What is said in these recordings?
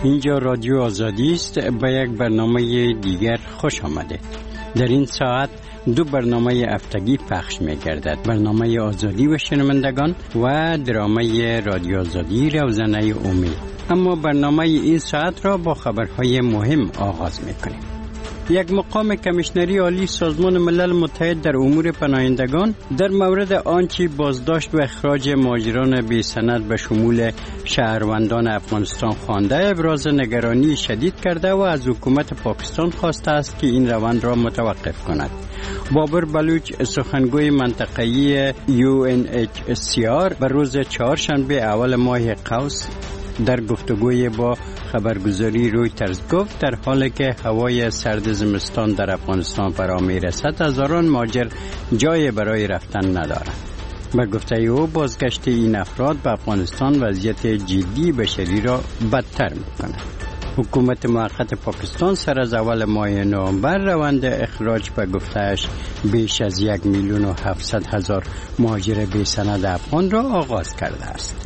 اینجا رادیو آزادی است. به یک برنامه دیگر خوش آمدید. در این ساعت دو برنامه هفتگی پخش می گردد. برنامه آزادی و شنوندگان و درامه رادیو آزادی روزنه امید. اما برنامه این ساعت را با خبرهای مهم آغاز می کنیم. یک مقام کمیشنری عالی سازمان ملل متحد در امور پناهندگان در مورد آنچه بازداشت و اخراج مهاجران بی سند به شمول شهروندان افغانستان خوانده ابراز نگرانی شدید کرده و از حکومت پاکستان خواسته است که این روند را متوقف کند. بابر بلوچ سخنگوی منطقه‌ای UNHCR به روز چهارشنبه اول ماه قوس در گفتگوی با خبرگزاری رویترز گفت در حالی که هوای سرد زمستان در افغانستان فرا می‌رسد هزاران مهاجر جای برای رفتن ندارند. به گفته او بازگشت این افراد به افغانستان وضعیت جدی بشری را بدتر می‌کند. حکومت موقت پاکستان سر از اول ماه نوامبر روند اخراج به گفته‌اش بیش از 1,700,000 مهاجر بی سند افغان را آغاز کرده است.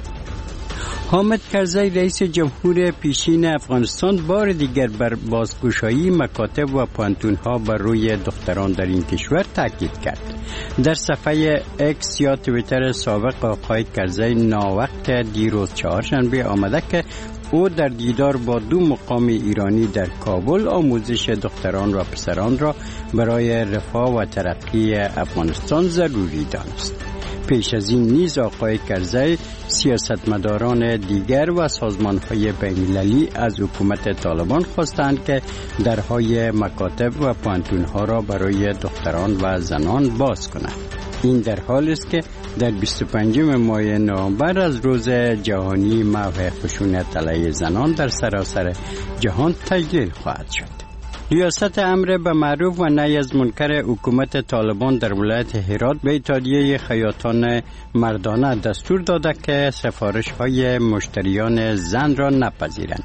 حامد کرزی رئیس جمهور پیشین افغانستان بار دیگر بر بازگشایی مکاتب و پانتون‌ها بر روی دختران در این کشور تاکید کرد. در صفحه اکس یا توییتر سابق آقای کرزی ناوقت دیروز چهارشنبه آمده که او در دیدار با دو مقام ایرانی در کابل آموزش دختران و پسران را برای رفاه و ترقی افغانستان ضروری دانست. پیش از این نیز آقای کرزی سیاستمداران دیگر و سازمان‌های بین‌المللی از حکومت طالبان خواستند که درهای مکاتب و پانتون‌ها را برای دختران و زنان باز کنند. این در حالی است که در 25 ماه نوامبر از روز جهانی محو خشونت علیه زنان در سراسر جهان تجلیل خواهد شد. ریاست امر به معروف و نهی از منکر حکومت طالبان در ولایت هرات به اتحادیه خیاطان مردانه دستور داده که سفارش‌های مشتریان زن را نپذیرند.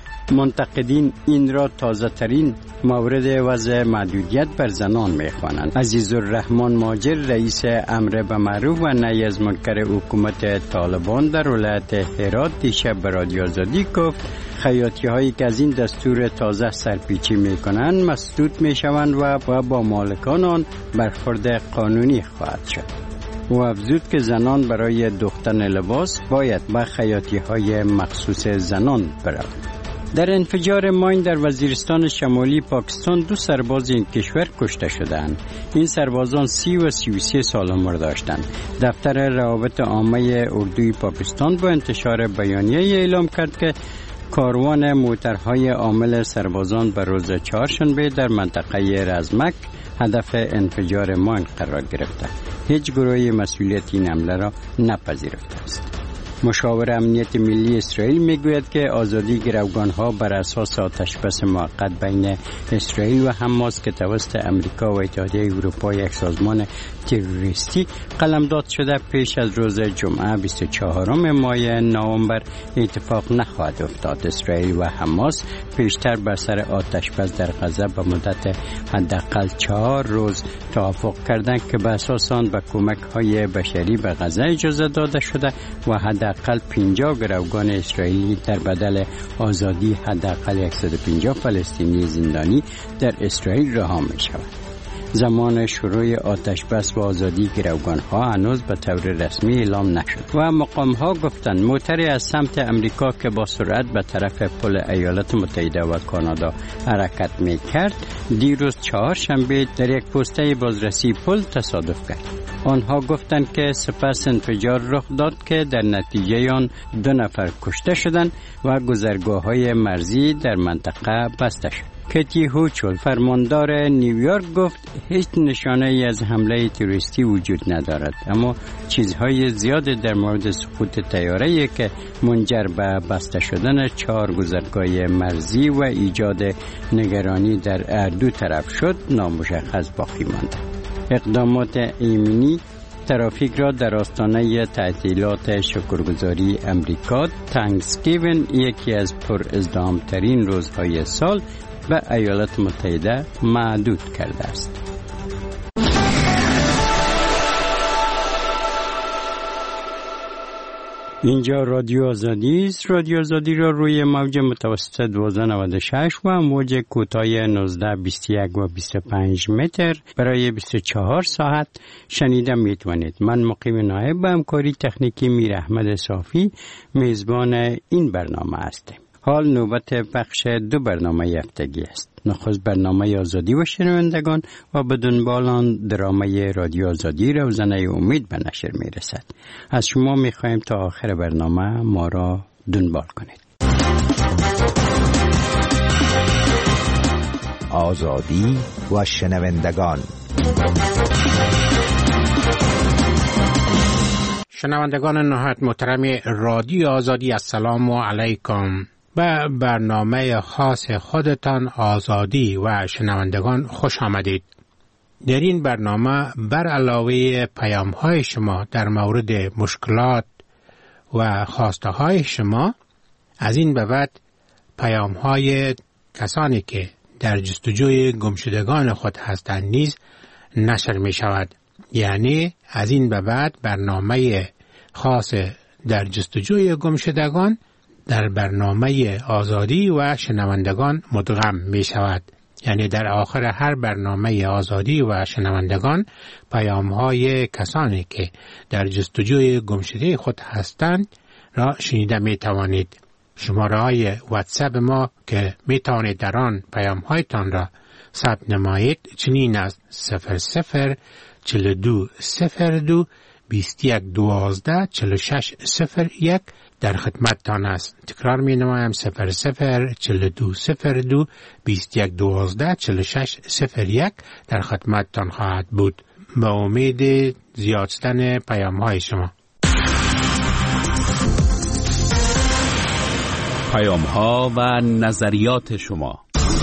منتقدین این را تازه ترین مورد وضع محدودیت بر زنان می‌خوانند. عزیزالرحمن ماجر رئیس امر به معروف و نهی از منکر حکومت طالبان در ولایت هرات دیشب به رادیو آزادی گفت خیاطی‌هایی که از این دستور تازه سرپیچی می‌کنند مسدود می‌شوند و با مالکان آن برخورد قانونی خواهد شد. او افزود که زنان برای دوختن لباس باید به خیاطی‌های مخصوص زنان بروند. در انفجار ماین در وزیرستان شمالی پاکستان 2 سرباز این کشور کشته شدند. این سربازان 30 و 33 سال عمر داشتند. دفتر روابط عامه اردوی پاکستان با انتشار بیانیه اعلام کرد که کاروان موترهای حامل سربازان به روز چهارشنبه در منطقه رزمک هدف انفجار ماین قرار گرفته. هیچ گروهی مسئولیت این حمله را نپذیرفته است. مشاور امنیت ملی اسرائیل میگوید که آزادی گروگانها بر اساس آتشبس موقت بین اسرائیل و حماس که توسط امریکا و اتحادیه اروپا یک سازمان تروریستی قلمداد شده پیش از روز جمعه 24 ماه نوامبر اتفاق نخواهد افتاد. اسرائیل و حماس پیشتر بر سر آتشبس در غزه به مدت حداقل 4 روز توافق کردند که به اساس آن به کمک‌های بشری به غزه اجازه داده شده و حداقل 50 گروگان اسرائیلی در بدل آزادی حداقل 150 فلسطینی زندانی در اسرائیل رها می شود. زمان شروع آتشبس و آزادی گروگانها هنوز به طور رسمی اعلام نشد و مقامها گفتند موتری از سمت امریکا که با سرعت به طرف پل ایالات متحده و کانادا حرکت می کرد دیروز چهارشنبه در یک پوسته بازرسی پل تصادف کرد. آنها گفتند که سپس انفجار رخ داد که در نتیجه آن 2 نفر کشته شدند و گذرگاه‌های مرزی در منطقه بسته شد. کتی هوچول فرماندار نیویورک گفت هیچ نشانه ای از حمله تروریستی وجود ندارد، اما چیزهای زیاد در مورد سقوط طیاره‌ای که منجر به بسته شدن 4 گذرگاه مرزی و ایجاد نگرانی در هر دو طرف شد نامشخص باقی مانده. اقدامات ایمنی ترافیک را در آستانه تعطیلات شکرگزاری امریکا تانکسگیوین یکی از پر ازدحام‌ترین روزهای سال به ایالات متحده محدود کرده است. اینجا رادیو آزادی است. رادیو آزادی را روی موج متوسط 1296 و موج کوتاه 1921 و 25 متر برای 24 ساعت شنیده میتونید. من مقیم نایب با همکاری تکنیکی میر احمد صافی میزبان این برنامه هستم. حال نوبت پخش دو برنامه هفتگی است. نخست برنامه آزادی و شنوندگان و به دنبال آن درامه رادیو آزادی روزنه امید به نشر میرسد. از شما میخواهیم تا آخر برنامه ما را دنبال کنید. آزادی و شنوندگان. شنوندگان نهایت محترم رادیو آزادی، السلام علیکم. به برنامه خاص خودتان آزادی و شنوندگان خوش آمدید. در این برنامه بر علاوه پیام‌های شما در مورد مشکلات و خواسته‌های شما، از این به بعد پیام‌های کسانی که در جستجوی گمشدگان خود هستند نیز نشر می شود. یعنی از این به بعد برنامه خاص در جستجوی گمشدگان در برنامه آزادی و شنوندگان مدغم می شود. یعنی در آخر هر برنامه آزادی و شنوندگان پیام‌های کسانی که در جستجوی گمشده خود هستند را شنیده می توانید. شماره‌های واتساپ ما که می توانید در آن پیام‌هایتان را ثبت نمایید چنین است: 00 42 02 21 12 46 01 در خدمتتان است. تکرار می نمایم: 00 42 02 21 12 46 01 در خدمتتان خواهد بود. به امید زیادستن پیام‌های شما. پیام‌ها و نظریات شما.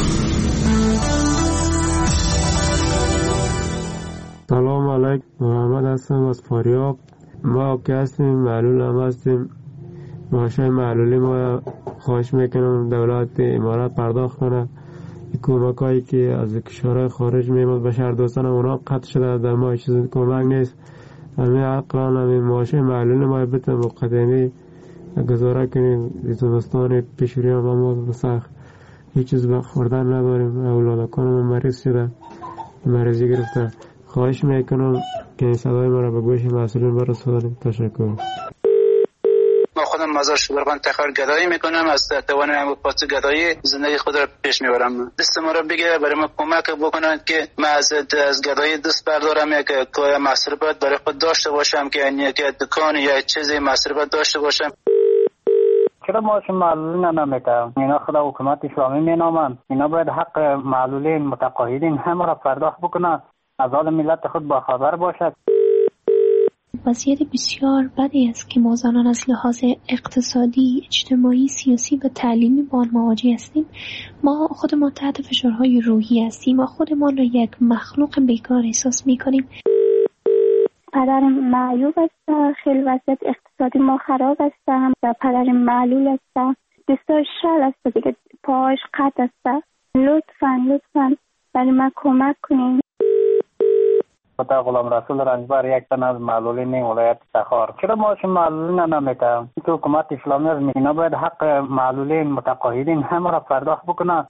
سلام علیکم، محمد هستم از فاریاب. ما که هستیم معلول هم هستیم. معاشای معلولی ما خواهش میکنم دولت امارات پرداخت کنه. کمک هایی که از کشورهای خارج میمد به شهر دوستان اونا قطع شده، در ما چیز کمک نیست. همین عقلان همین معاشای معلولی ما بتن مقدمی گزاره کنیم. زمستان پیشوری هم ما بسخت هیچ چیز خوردن نداریم. اولادکان مریض شده، مریضی گرفته. خواهش میکنم که این صدای ما را به گوش مسئولین برسانید. تشکر. ما خودم مزار شبرغان تخار گدایی میکنم. از توان هم پاس گدایی زندگی خود را پیش میبرم. دست ما را بگیره برای ما کمک بکنند که من از گدایی دست بردارم، یک مصرفات برای خود داشته باشم، که یک دکان یا چیزی مصرفات داشته باشم. چرا ماشین معلولین نمیکنم؟ اینا خدا حکومت اسلامی مینامند. اینا باید حق معلولین متقاعدین همه را پرداخت بکنند، از حال ملت خود با خبر باشد. وضعیت بسیار بدی است که ما زنان از لحاظ اقتصادی، اجتماعی، سیاسی و تعلیمی با آن مواجه هستیم. ما خودمان تحت فشارهای روحی هستیم. ما خودمان را یک مخلوق بیکار احساس می‌کنیم. پدر معیوب است، خیلی وضعیت اقتصادی ما خراب است و پدر معلول است، دستاش شل است دیگه، پاش قطع است. لطفاً برای من کمک کنین. خدا غلام رسول رنجبر یک تن از معلولین ولایت تخار. چرا ماشین معلولین نمیکنم؟ تو حکومت اسلامی از اینا باید حق معلولین متقاعدین همه را پرداخت بکنن.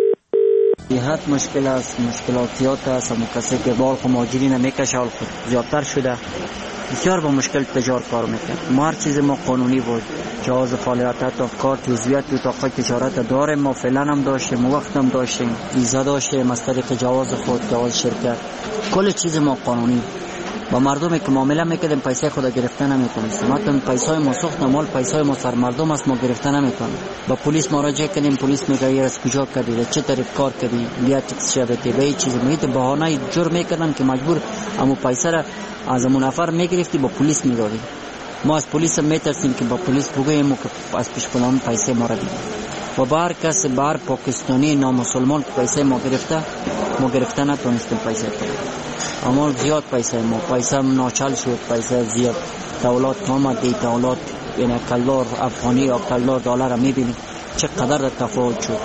حد مشکل است، مشکلاتیات است. همون کسی که بال مهاجری نمیکشه حال خود زیادتر شده، بسیار با مشکل تجار کار میکنه. ما هر چیز ما قانونی بود، جواز فعالیت تا کار جزئیات تو اتاق تجارت داریم. ما فعلا هم داشتیم، وقت هم داشتیم، ویزا داشتیم از طریق جواز خود، جواز شرکت، کل چیز ما قانونی. با مردمی که معامله میکردیم پیسه خود گرفتن نمیتونستیم. حتی پیسای ما سوخت مال پیسای ما سر مردم است، ما گرفتن نمیتونیم. با پلیس مراجعه کردیم، پلیس میگه از کجا کردی، چه طریق کار کردی، بیا تکس شبته به این چیز میگه، بهانه جرم میکردن که مجبور امو پیسه را از امو نفر میگرفتی با پلیس میدادی. ما از پلیس میترسیم که با پلیس بگوییم که از پیش پلان پیسه ما را بگیر. و بار کس بار پاکستانی نامسلمان پیسه ما گرفته نتونستیم پیسه کنیم. اما زیاد پیسه ناچل شد، پیسه زیاد. دولت آمد، دولت یعنی کلار افغانی یا کلار دلار را میبینید چقدر تفاوت شد.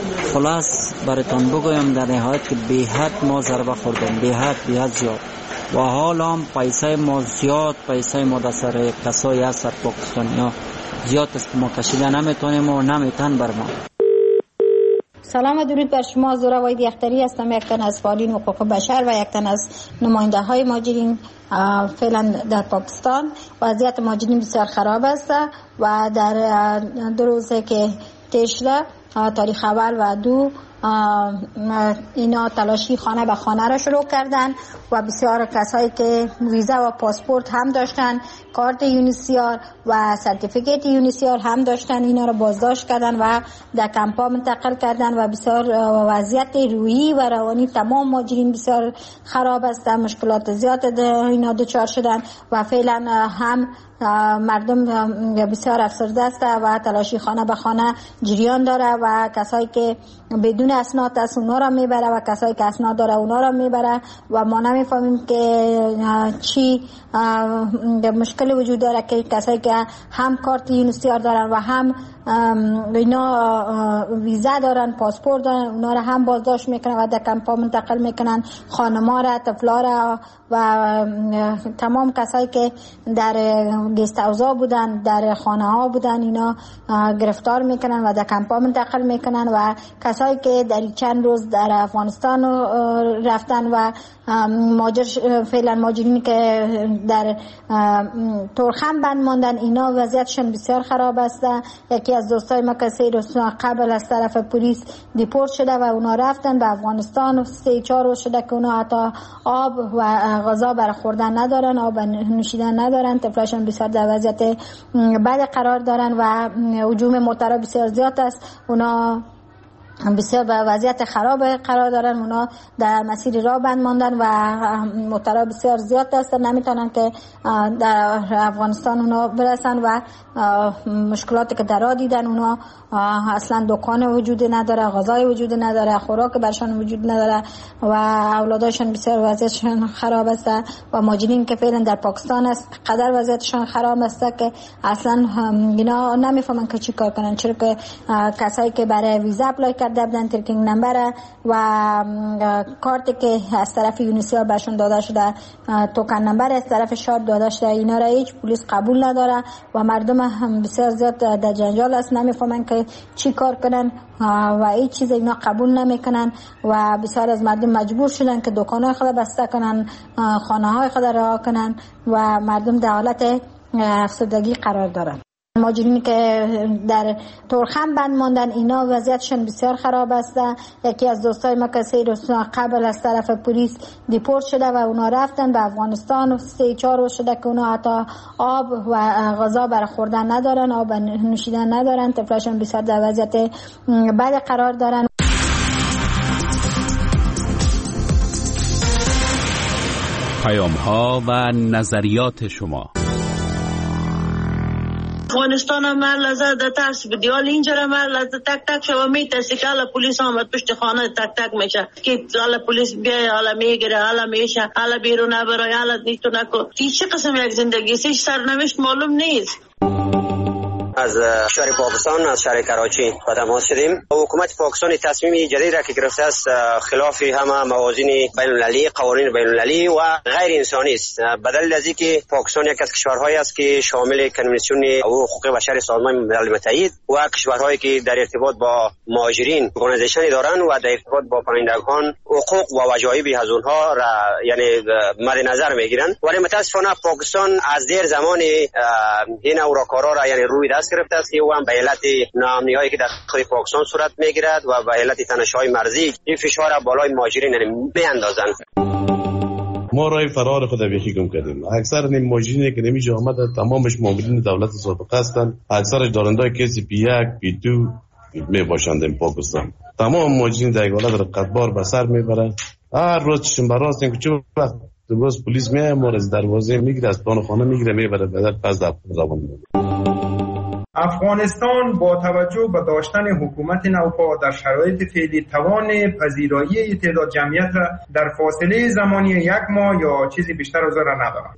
خلاص براتون بگویم در نهایت که به حد ما ضربه خوردیم، به حد زیاد. و حال هم پیسه ما زیاد، پیسه ما در سر کسایی هست در پاکستانی ها زیاد است که ما کشیده نمیتونیم و نمیتن بر ما. سلام درود بر شما. زورا وحیدی اختری هستم، یک تن از فعالین حقوق بشر و یک تن از نماینده های مهاجرین فعلا در پاکستان. وضعیت مهاجرین بسیار خراب است و در 2 روزه که تشده تاریخ اول و 2 اینا تلاشی خانه به خانه را شروع کردن و بسیار کسایی که ویزا و پاسپورت هم داشتن، کارت یونیسیار و سرتیفیکیت یونیسیار هم داشتن، اینا را بازداشت کردن و در کمپا منتقل کردن و بسیار وضعیت روحی و روانی تمام مهاجرین بسیار خراب است. مشکلات زیاد اینا دچار شدن و فعلا هم مردم بسیار افسرده است و تلاشی خانه به خانه جریان داره و کسایی که بدون اسناد است اونا را میبره و کسایی که اسناد داره اونا را میبره و ما نمیفهمیم که چی مشکل وجود داره که کسایی که هم کارت یونیسیار دارن و هم اینا ویزا دارن، پاسپورت دارن، اونا را هم بازداشت میکنن و در کمپا منتقل میکنن، خانما را، طفلا را و تمام کسایی که در گست هاوس‌ها بودن، در خانه ها بودن، اینا گرفتار میکنن و در کمپا منتقل میکنن و کسایی که در چند روز در افغانستان رفتن و فعلا مهاجرین که در تورخم بند ماندن، اینا وضعیتشون بسیار خراب است. یکی از دوستای ما که 3 روز قبل از طرف پلیس دیپورت شده و اونا رفتن به افغانستان. 3-4 روز شده که اونا حتی آب و غذا برای خوردن ندارن، آب نوشیدن ندارن، طفلاشون بسیار در وضعیت بد قرار دارن و هجوم موترها بسیار زیاد است. اونا بسیار به وضعیت خراب قرار دارن، اونا در مسیر راه بند ماندن و موترها بسیار زیاد است، نمیتونن که در افغانستان اونا برسن و مشکلاتی که در راه دیدن، اونا اصلا دکان وجود نداره، غذای وجود نداره، خوراک برشان وجود نداره و اولاداشون بسیار وضعیتشون خراب است و مهاجرین که فعلا در پاکستان است قدر وضعیتشون خراب است که اصلا اینا نمیفهمن که چی کار کنن، چرا که کسایی که برای ویزا اپلای کرده بودن، ترکینگ نمبر و کارتی که از طرف یونیسیار برشون داده شده، توکن نمبر از طرف شاد داده شده، اینا را هیچ پلیس قبول نداره و مردم هم بسیار زیاد در جنجال است، نمیفهمن که چی کار کنن و هیچ چیز اینا قبول نمیکنن و بسیار از مردم مجبور شدن که دکانهای خود بسته کنن، خانه‌های خود رها کنن و مردم در حالت افسردگی قرار دارن. مهاجرین که در تورخم بند ماندن، اینا وضعیتشون بسیار خراب است. یکی از دوستای ما که 3 روز قبل از طرف پلیس دیپورت شده و اونا رفتن به افغانستان. 3-4 روز شده که اونا حتی آب و غذا برای خوردن ندارن، آب نوشیدن ندارن، طفلاشون بسیار در وضعیت بد قرار دارن. پیام‌ها و نظریات شما. افغانستان هم لحظه در ترس بدی، حال اینجا هم لحظه تک تک شما میترسی که حالا پلیس آمد پشت خانه تک تک میشه که حالا پلیس بیای، حالا میگیره، حالا میشه، حالا بیرون نبرای، حالا نیتو نکن. چه قسم یک زندگی است؟ هیچ سرنوشت معلوم نیست. از شهر پاکستان، از شهر کراچی با تماس شدیم. حکومت پاکستان تصمیم جدید را که گرفته است خلاف همه موازین بین المللی، قوانین بین المللی و غیر انسانی است. بدل از اینکه پاکستان یک از کشورهایی است که شامل کنوانسیون حقوق بشر سازمان ملل متحد و کشورهایی که در ارتباط با مهاجرین ارگانیزیشنی دارند و در ارتباط با پناهندگان حقوق و وجایب از اونها را یعنی مد نظر میگیرند، ولی متاسفانه پاکستان از دیر زمان این اوراکارا را یعنی روی دست گرفته است که او هم به علت ناامنی‌هایی که در داخل پاکستان صورت میگیرد و به علت تنش‌های مرزی این فشار بالای مهاجرین میاندازند. ما راه فرار خود یکی گم کردیم. اکثر نیم مهاجرینی که نمیشه آمده تمامش مامورین دولت سابقه هستند، اکثر دارندای کسی P1 P2 میباشند این پاکستان. تمام مهاجرین در حالت رقتبار به سر میبرند. هر روز چشم براست این که چه وقت باز پلیس میاد ما از دروازه میگیره، از پان خانه میگیره میبره بعد پس در زبان میبره. افغانستان با توجه به داشتن حکومت نوپا در شرایط فعلی توان پذیرایی تعداد جمعیت را در فاصله زمانی 1 ماه یا چیزی بیشتر از آن را ندارد.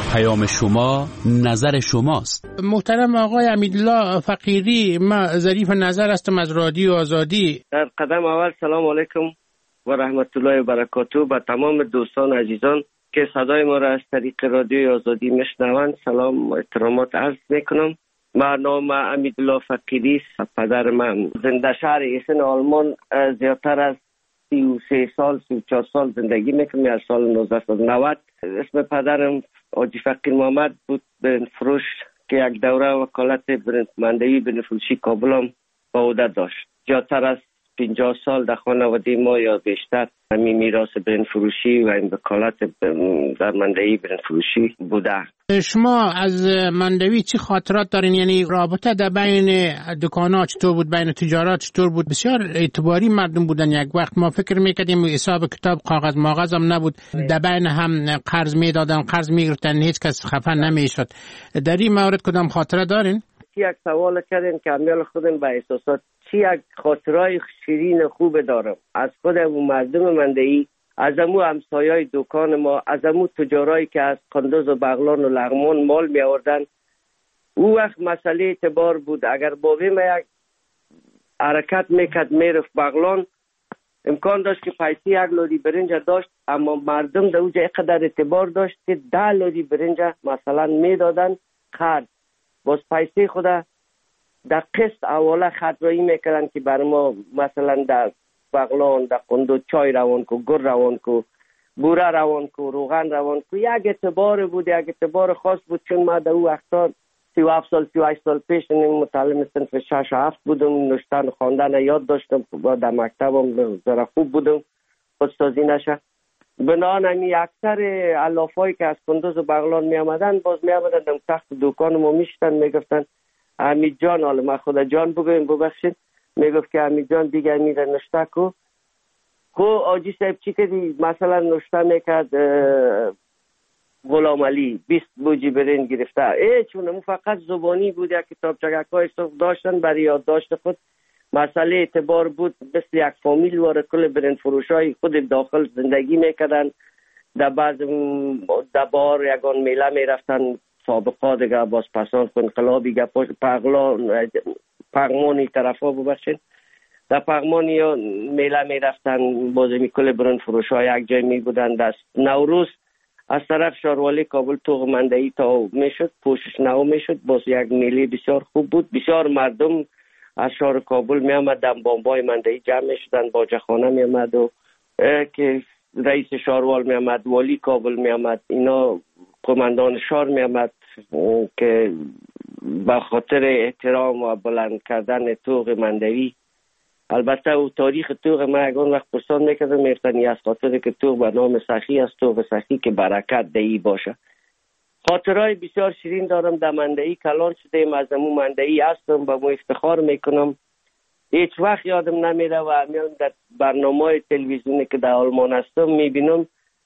پیام شما نظر شماست. محترم آقای امیدالله فقیری، ما ظریف نظر هستم از رادیو آزادی. در قدم اول سلام علیکم و رحمت الله و برکاته به تمام دوستان عزیزان که صدای ما را از طریق رادیو آزادی میشنوند سلام و احترامات عرض میکنم. من نام امیدالله فقیری، پدر من زنده شهر ایسن آلمان زیادتر از 33 سال 34 سال زندگی میکنم. از سال 1990 اسم پدرم حاجی فقیر محمد بود، برنج فروش که یک دوره وکالت برندمندی بنفروشی کابل هم با عهده داشت. زیادتر از 50 سال در خانواده ما یا بیشتر همین میراث برنج فروشی و این وکالت در مندهی برنج فروشی بوده. شما از مندوی چی خاطرات دارین؟ یعنی رابطه در بین دکان‌ها چطور بود، بین تجارت چطور بود؟ بسیار اعتباری مردم بودن. یک وقت ما فکر میکردیم حساب کتاب کاغذ ماغذ هم نبود، در بین هم قرض میدادن، قرض میگرفتن، هیچ کس خفه نمیشد. در این مورد کدام خاطره دارین؟ یک سوال کردین که امیال خودم به احساسات چی یک خاطرهای شیرین خوب دارم از خودم و مردم مندهی، از امو همسایای دکان ما، از امو تجارایی که از قندوز و بغلان و لغمان مال می آوردن. او وقت مسئله اعتبار بود. اگر بابی ما یک حرکت میکرد میرفت بغلان، امکان داشت که پیسی یک لودی برنج داشت، اما مردم در اوجه اقدر اعتبار داشت که 10 لودی برنج مثلا میدادن خرد، باز پیسی خود در قسط اوله خطرایی میکردن که بر ما مثلا در بغلان در قندوز چای روان کو، گر روان کو، بوره روان کو، روغن روان کو. یک اعتبار بود، یک اعتبار خاص بود. چون ما در او وقتا 37 سال 38 سال پیش متعلم صنف 6 و 7 بودم، نوشتن و خواندن یاد داشتم، در مکتبم ذره خوب بودم، خودسازی نشه. بنابراین اکثر علافایی که از قندوز و بغلان می آمدن باز می آمدن در تخت دکان ما میشتن، میگفتن حمید جان، حالا ما خدا جان ببخشید، میگفت که حمید جان دیگه میره نشته کو. خو آجی صاحب چی کردی؟ مثلا نشته میکرد غلام علی 20 بوجی برنج گرفته. چون اون فقط زبانی بود، یک کتابچگکای صف داشتن برای یادداشت خود. مسئله اعتبار بود، مثل یک فامیل واره کل برنج فروشای خود داخل زندگی میکردن. در بعض دبار یگان میله میرفتن، سابقا دیگه باز پسان انقلابی پغمانی طرف ها ببخشید، در پغمانی یا میله میرفتن، باز میکل برنج فروش ها یک جای می بودن. دست نوروز از طرف شاروالی کابل توغ مندهی تا میشد، پوشش نو میشد، باز یک میله بسیار خوب بود. بسیار مردم از شهر کابل می آمدن، بامبای مندهی جمع میشدن، باجخانه می آمد و که رئیس شاروال می آمد، والی کابل می آمد، اینا قماندان شهر می آمد که به خاطر احترام و بلند کردن توغ مندوی. البته او تاریخ توغ ما اگان وقت پرسان میکردم میفتنی از خاطر که توغ به نام سخی است، توغ سخی که برکت دهی باشه. خاطرهای بسیار شیرین دارم. در مندهی کلان شدیم، از امو مندهی هستم، به مو افتخار میکنم. هیچ وقت یادم نمیره و همیان در برنامه تلویزیونی که در آلمان هستم میبینم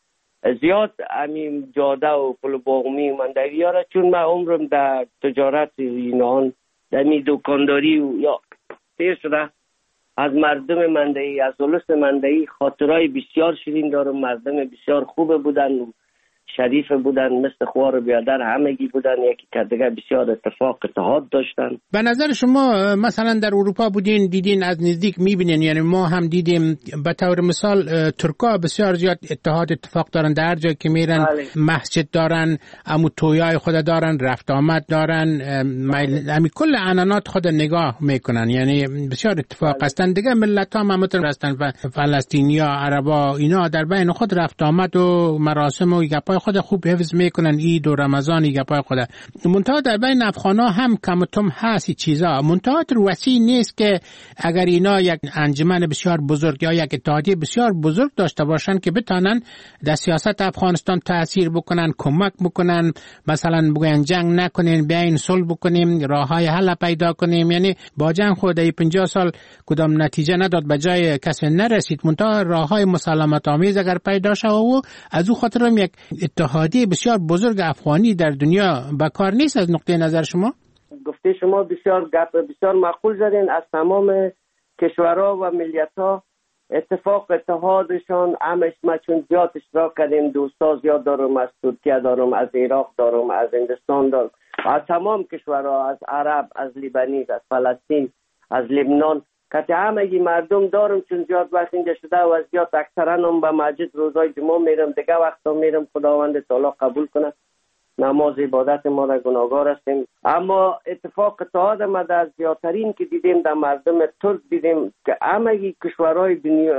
زیاد همین جاده و پل باغمی و مندهی ها را، چون من عمرم در تجارت اینان در می دکانداری و یا تیر شده. از مردم مندهی، از اولس مندهی خاطرهای بسیار شیرین دارم. مردم بسیار خوب بودن، شریف بودن، مثل خوار بیادر همگی بودن، یکی که دیگه بسیار اتفاق اتحاد داشتن. به نظر شما مثلا در اروپا بودین، دیدین، از نزدیک میبینین، یعنی ما هم دیدیم به طور مثال ترکا بسیار زیاد اتحاد اتفاق دارن، در جایی که میرن مسجد دارن، امو تویای خود دارن، رفت آمد دارن، همین کل عنعنات خود نگاه میکنن، یعنی بسیار اتفاق هستن. دیگه ملت ها همتون هستن و فلسطینیا، عربا، اینا در بین خود رفت آمد و مراسم و گپای خود خوب حفظ میکنن، عید و رمضان گپای خود. منتها در بین افغانا هم کمتم هست چیزا، منتها وسیع نیست که اگر اینا یک انجمن بسیار بزرگ یا یک اتحادیه بسیار بزرگ داشته باشن که بتانن در سیاست افغانستان تاثیر بکنن، کمک بکنن، مثلا بگن جنگ نکنین، بیاین صلح بکنیم، راههای حل پیدا کنیم. یعنی با جنگ خود 50 سال کدام نتیجه نداد، به جای کسی نرسید، منتها راههای مسالمت آمیز اگر پیدا شد و از او خاطر هم یک اتحادیه بسیار بزرگ افغانی در دنیا بکار نیست. از نقطه نظر شما گفته شما بسیار گپ بسیار معقول زدین. از تمام کشورها و ملیت‌ها اتفاق اتحادشان همش ما چون زیاد اشتراک کردیم، دوستا زیاد دارم، از ترکیه دارم، از عراق دارم، از هندوستان دارم، از تمام کشورها، از عرب، از لیبانیز، از فلسطین، از لبنان، که همه مردم دارم چون زیاد وقت اینجا شده و از زیاد اکثرا هم به مسجد روزای جمعه میرم، دیگه وقتا میرم. خداوند تعالی قبول کنه نماز عبادت ما را، گناهگار هستیم. اما اتفاق اتحاد ما در زیادترین که دیدیم در مردم ترک دیدیم که همه کشورهای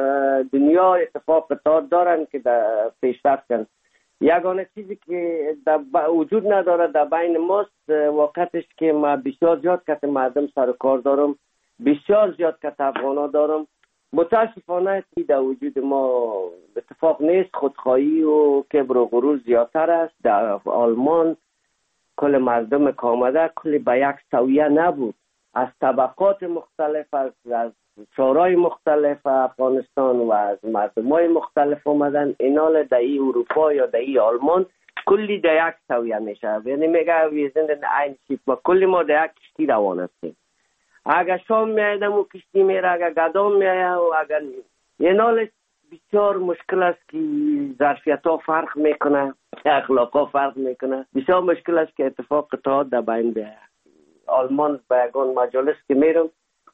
دنیا اتفاق اتحاد دارن که در پیشرفت کنن. یگانه چیزی که وجود نداره در بین ماست وقتش که ما بسیار زیاد کت مردم سر کار دارم، بسیار زیاد کت افغانا دارم. متاسفانه در وجود ما اتفاق نیست، خودخواهی و کبر و غرور زیادتر است. در آلمان کل مردم که آمده کلی به یک سویه نبود، از طبقات مختلف، از شورای مختلف افغانستان و از مردمای مختلف آمدن. اینال در ای اروپا یا در ای آلمان کلی در یک سویه میشه، یعنی میگه ویزن این شیپ ما کلی ما در یک کشتی روان هستیم. اگر شام میایدم و کشتی میره، اگر گدام میاید و اگر اینال بسیار مشکل است که ظرفیت ها فرق میکنه، اخلاق ها فرق میکنه. بسیار مشکل است که اتفاق اتحاد در بین بیاید. آلمان به یگان مجالس که میرم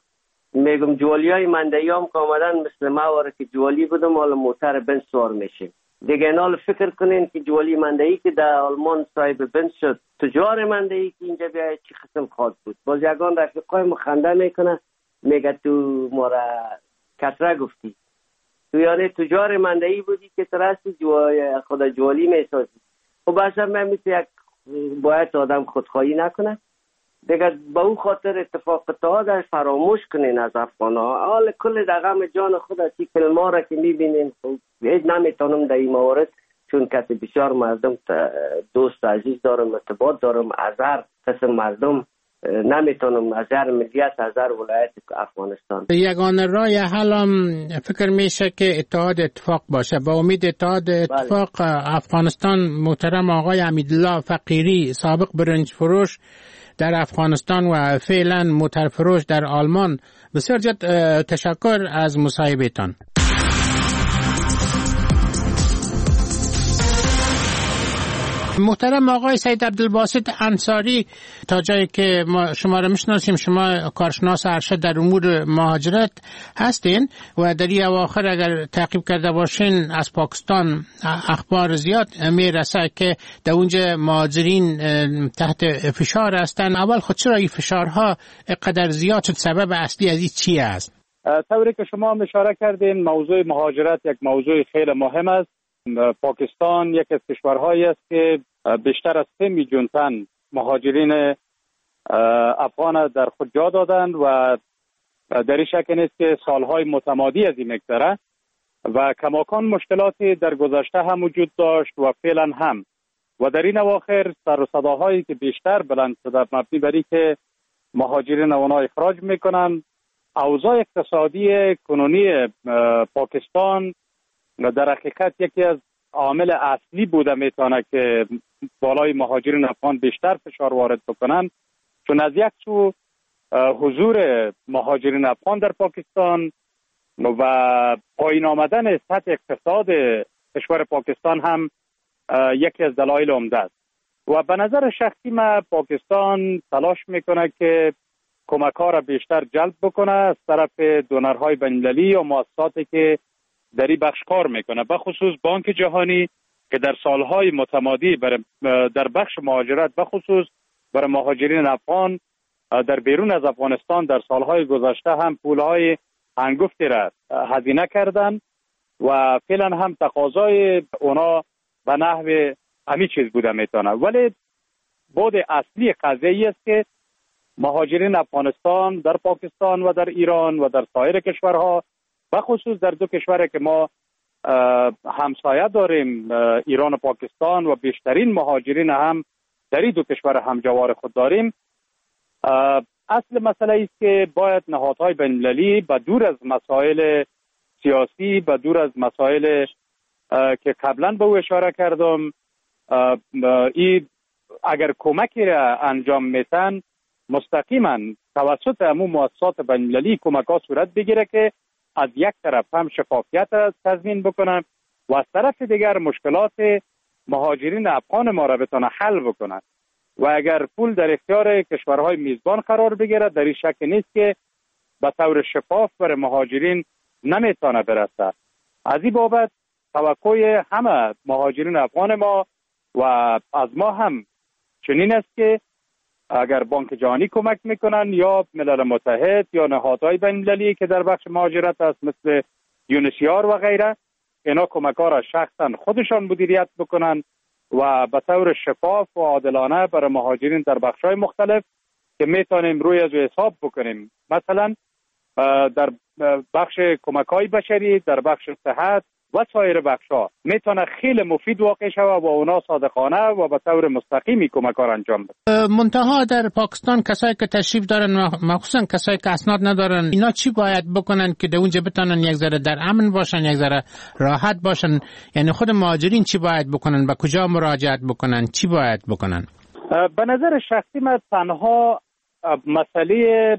میگم جوالی های مندهی هم که آمدن مثل ما واره که جوالی بودم حالا موتر بنز سوار میشه. دیگه اینال فکر کنین که جوالی مندهی که در آلمان صاحب بنز شد، تجار مندهی که اینجا بیاید چی قسم خواهد بود. باز یگان رفیقای مخنده میکنه میگه تو ما را کسره گفتی، تو یعنی تجار مندهی بودی که ترستی خدا جوالی میسازی. خب اصلا من مثل یک باید آدم خودخواهی نکنه دیگه. با اون خاطر اتفاق اتحاد فراموش کنین از افغانها. حال کل در غم جان خود از این فیلم‌ها را که میبینین هیچ نمیتونم در این موارد، چون کسی بسیار مردم دوست عزیز دارم، ارتباط دارم، از هر قسم مردم نمیتونم، از هر ملیت، از هر ولایت افغانستان. یگانه راه حل هم فکر میشه که اتفاق باشه. با امید اتفاق افغانستان محترم آقای حمیدالله فقیری، سابق برنج فروش در افغانستان و فعلا موتر فروش در آلمان، بسیار زیاد تشکر از مصاحبهتان. محترم آقای سید عبدالباسط انصاری، تا جایی که ما شما را میشناسیم شما کارشناس ارشد در امور مهاجرت هستین و در این اواخر اگر تعقیب کرده باشین از پاکستان اخبار زیاد میرسه که در اونجا مهاجرین تحت فشار هستن. اول خود چرا این فشارها قدر زیاد شد؟ سبب اصلی از این چی است؟ طوری که شما اشاره کردین موضوع مهاجرت یک موضوع خیلی مهم است. پاکستان یک از کشورهایی است که بیشتر از 3 میلیون تن مهاجرین افغان در خود جا دادند و در این شک نیست که سالهای متمادی از این مگذره و کماکان مشکلاتی در گذشته هم وجود داشت و فعلا هم. و در این اواخر سر و صداهایی که بیشتر بلند شده مبنی بر اینکه مهاجرین اونها اخراج میکنن. اوضاع اقتصادی کنونی پاکستان در حقیقت یکی از عامل اصلی بوده میتونه که بالای مهاجرین افغان بیشتر فشار وارد بکنن، چون از یک سو حضور مهاجرین افغان در پاکستان و پایین آمدن سطح اقتصاد کشور پاکستان هم یکی از دلایل عمده است. و به نظر شخصی من پاکستان تلاش میکنه که کمک‌ها را بیشتر جلب بکنه از طرف دونرهای بین‌المللی و مؤسساتی که در این بخش کار میکنه، به خصوص بانک جهانی که در سالهای متمادی در بخش مهاجرت به خصوص برای مهاجرین افغان در بیرون از افغانستان در سالهای گذشته هم پولهای هنگفتی را هزینه کردن و فعلا هم تقاضای اونا به نحو همین چیز بوده میتونه. ولی بود اصلی قضیه است که مهاجرین افغانستان در پاکستان و در ایران و در سایر کشورها، به خصوص در 2 کشوری که ما همسایه داریم، ایران و پاکستان، و بیشترین مهاجرین هم در این 2 کشور همجوار خود داریم. اصل مسئله است که باید نهادهای بین‌المللی به دور از مسائل سیاسی، به دور از مسائل که قبلا به او اشاره کردم، این اگر کمکی را انجام میتن مستقیما توسط همون مؤسسات بین‌المللی کمک‌ها صورت بگیره که از یک طرف هم شفافیت را تضمین بکنن و از طرف دیگر مشکلات مهاجرین افغان ما را بتونه حل بکنن. و اگر پول در اختیار کشورهای میزبان قرار بگیره، در این شک نیست که به طور شفاف بر مهاجرین نمیتونه برسه. از این بابت توقع همه مهاجرین افغان ما و از ما هم چنین است که اگر بانک جهانی کمک میکنن یا ملل متحد یا نهادهای بین المللی که در بخش مهاجرت است مثل یونیسیار و غیره، اینا کمک ها را شخصا خودشان مدیریت بکنن و به طور شفاف و عادلانه برای مهاجرین در بخش‌های مختلف که میتونیم روی از حساب بکنیم. مثلا در بخش کمک‌های بشری، در بخش صحت و سایر بخش‌ها میتونه خیلی مفید واقع شود و اونا صادقانه و به طور مستقیمی کمک‌ها را انجام بدن. منتها در پاکستان کسایی که تشریف دارن، مخصوصا کسایی که اسناد ندارن، اینا چی باید بکنن که در اونجا بتونن یک ذره در امن باشن، یک ذره راحت باشن؟ یعنی خود مهاجرین چی باید بکنن؟ به کجا مراجعت بکنن؟ چی باید بکنن؟ به نظر شخصی من تنها مسئله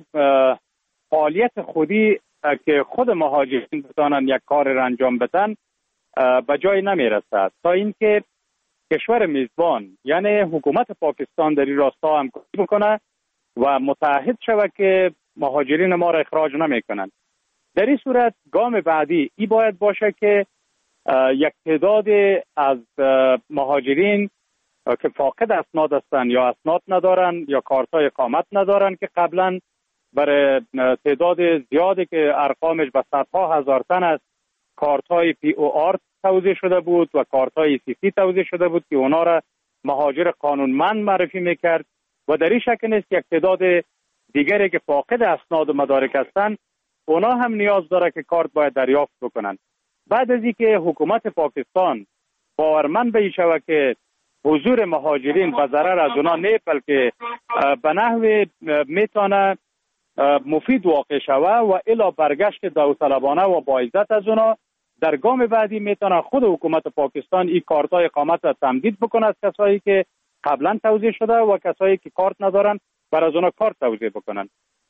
فعالیت خودی که خود مهاجرین بتانن یک کار را انجام بدن به جای نمی رسد تا اینکه کشور میزبان یعنی حکومت پاکستان در این راستا همکاری بکنه و متعهد شود که مهاجرین ما را اخراج نمی کنند. در این صورت گام بعدی ای باید باشه که یک تعداد از مهاجرین که فاقد اسناد هستند یا اسناد ندارن یا کارتای اقامت ندارن که قبلا برای تعداد زیادی که ارقامش به صدها هزار تن است کارتای POR توزیع شده بود و کارتای CC توزیع شده بود که اونا را مهاجر قانونمند معرفی میکرد و در این شک نیست یک تعداد دیگری که فاقد اسناد و مدارک هستند اونا هم نیاز داره که کارت باید دریافت بکنن. بعد از اینکه حکومت پاکستان باورمند به شود که حضور مهاجرین به ضرر از اونا نه بلکه به نحو میتونه مفید واقع شود و الی برگشت داوطلبانه و با عزت از اونا، در گام بعدی میتونه خود حکومت پاکستان این کارتای اقامت را تمدید بکنه از کسایی که قبلا توزیع شده و کسایی که کارت ندارن بر از اونا کارت توزیع بکنن.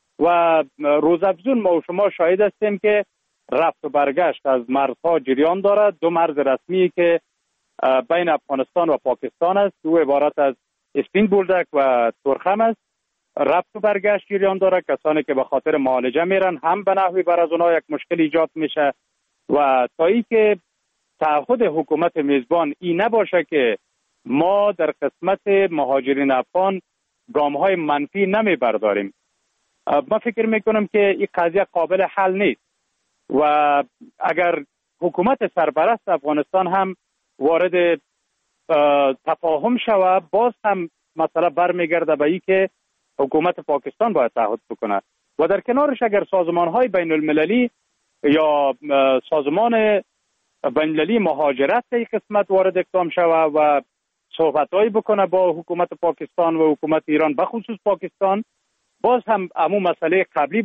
و روزافزون ما و شما شاهد هستیم که رفت و برگشت از مرزها جریان دارد. دو مرز رسمی که بین افغانستان و پاکستان است، دو عبارت از اسپین بولدک و تورخم است. رفت و برگشت جریان داره. کسانی که به خاطر معالجه میرن هم به نحوی بر از اونها یک مشکل ایجاد میشه و تا ای که تعهد حکومت میزبان این نباشه که ما در قسمت مهاجرین افغان گام های منفی نمی برداریم، من فکر میکنم که این قضیه قابل حل نیست و اگر حکومت سرپرست افغانستان هم وارد تفاهم شود باز هم مسئله برمیگرده به این که حکومت پاکستان باید تعهد بکنه و در کنارش اگر سازمان‌های بین المللی یا سازمان بین المللی مهاجرت در این قسمت وارد اقدام شود و صحبت‌هایی بکنه با حکومت پاکستان و حکومت ایران به خصوص پاکستان، باز هم همون مسئله قبلی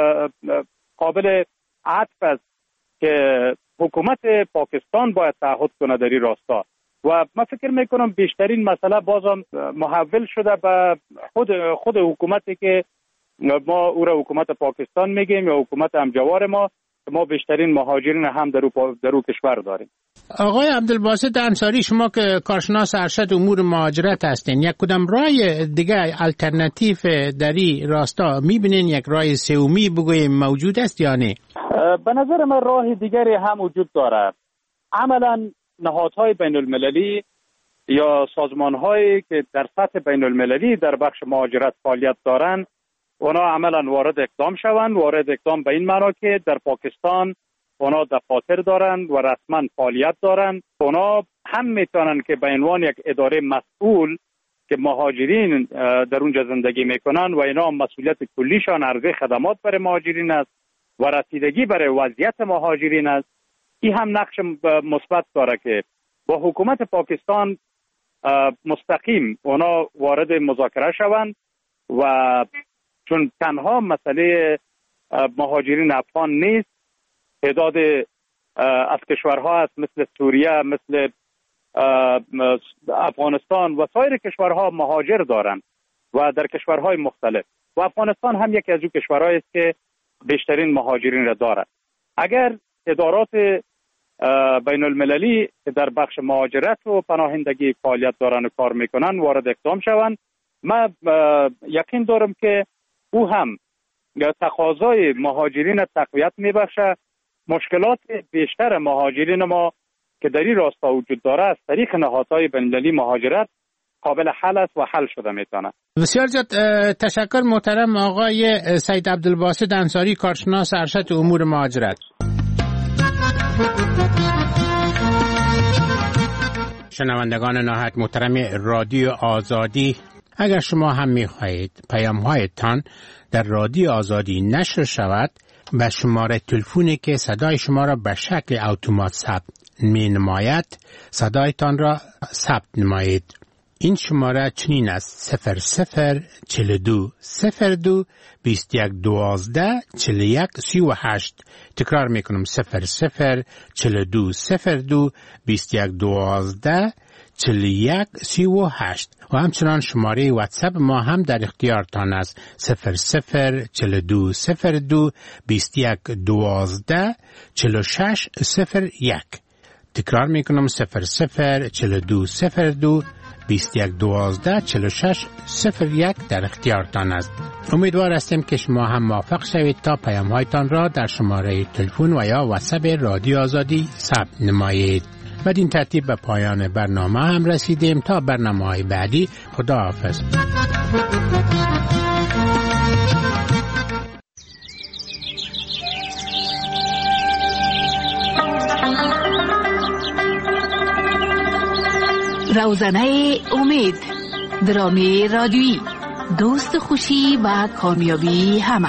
قابل عطف است که حکومت پاکستان باید تعهد کنه در این راستا و من فکر میکنم بیشترین مسئله بازم محول شده به خود حکومتی که ما او را حکومت پاکستان میگیم یا حکومت همجوار ما بیشترین مهاجرین هم در او کشور داریم. آقای عبدالباسط انصاری، شما که کارشناس ارشد امور مهاجرت هستین، یک کدام راه دیگه الटरनेटिव در این راستا میبینین؟ یک راه سومی بگویم موجود است یا نه؟ به نظر من راه دیگری هم وجود داره. عملا نهادهای بین المللی یا سازمانهایی که در سطح بین المللی در بخش مهاجرت فعالیت دارند اونا عملا وارد اقدام به این معنا که در پاکستان اونا دفاتر دارند و رسما فعالیت دارند. اونا هم میتونن که به عنوان یک اداره مسئول که مهاجرین در اونجا زندگی میکنن و اینا مسئولیت کلیشان عرضه خدمات برای مهاجرین است و رسیدگی برای وضعیت مهاجرین است، این هم نقش مثبت داره که با حکومت پاکستان مستقیم اونا وارد مذاکره شوند و چون تنها مسئله مهاجرین افغان نیست، تعداد از کشورها هست مثل سوریه، مثل افغانستان و سایر کشورها مهاجر دارند و در کشورهای مختلف و افغانستان هم یکی از اون کشورهایی است که بیشترین مهاجرین را دارد. اگر ادارات بین المللی که در بخش مهاجرت و پناهندگی فعالیت دارن و کار میکنن وارد اقدام شوند، من یقین دارم که او هم تقاضای مهاجرین تقویت میبخشه. مشکلات بیشتر مهاجرین ما که در این راستا وجود داره از طریق نهادهای بین المللی مهاجرت قابل حل است و حل شده میتونه. بسیار زیاد تشکر محترم آقای سید عبدالباسط انصاری، کارشناس ارشد امور مهاجرت. شنوندگان نهایت محترم رادیو آزادی، اگر شما هم می‌خواهید پیام‌هایتان در رادیو آزادی نشر شود، به شماره تلفنی که صدای شما را به شکل اتومات ثبت می‌نماید صدایتان را ثبت نمایید. این شماره چنین است: 0042 02 21 12 41 38. تکرار میکنم: 0042 02 21 12 41 38. و همچنان شماره واتساپ ما هم در اختیارتان است: 0042 02 21 12 46 01. تکرار میکنم: 0042 02 21 12 46 01 در اختیارتان است. امیدوار هستیم که شما هم موفق شوید تا پیام‌هایتان را در شماره تلفن و یا واتساپ رادیو آزادی ثبت نمایید. بدین ترتیب به پایان برنامه هم رسیدیم. تا برنامه‌های بعدی، خداحافظ. روزنه امید، درامی رادیویی، دوست خوشی و کامیابی همه.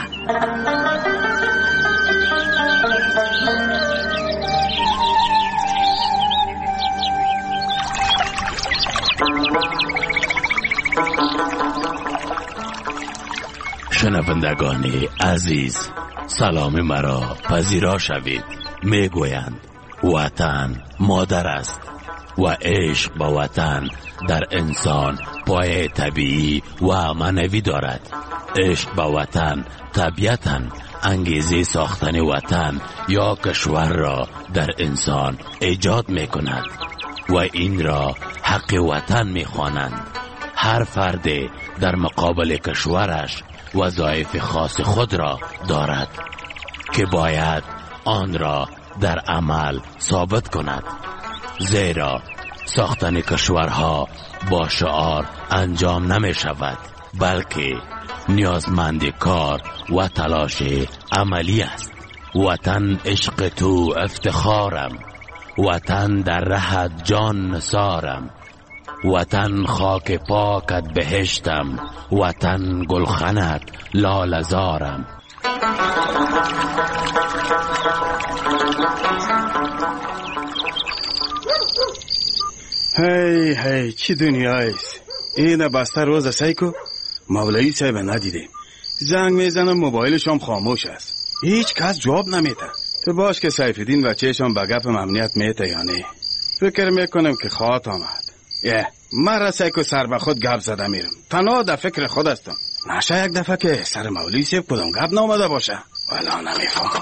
شنوندگان عزیز، سلام مرا پذیرا شوید. میگویند وطن مادر است و عشق به وطن در انسان پایه طبیعی و معنوی دارد. عشق به وطن طبیعتاً انگیزه ساختن وطن یا کشور را در انسان ایجاد می کند و این را حق وطن می خوانند. هر فرد در مقابل کشورش وظایف خاص خود را دارد که باید آن را در عمل ثابت کند، زیرا ساختن کشورها با شعار انجام نمی شود، بلکه نیازمند کار و تلاش عملی است. وطن عشق تو افتخارم، وطن در رهت جان نثارم، وطن خاک پاکت بهشتم، وطن گلخنت لاله زارم. هی چی دنیایست؟ این بسته روز سیکو مولایی صاحب ندیدیم. زنگ میزنم موبایلشم خاموش است، هیچ کس جواب نمیده. تو باش که سیفالدین و چهشم به گپ امنیت میته یا نه؟ فکر میکنم که خواهد آمد. مرا سیکو سر به خود گپ زده میرم، تنها در فکر خود هستم. نشه یک دفعه که سر مولایی صاحب کدام گپ نامده باشه. والا نمیفهم،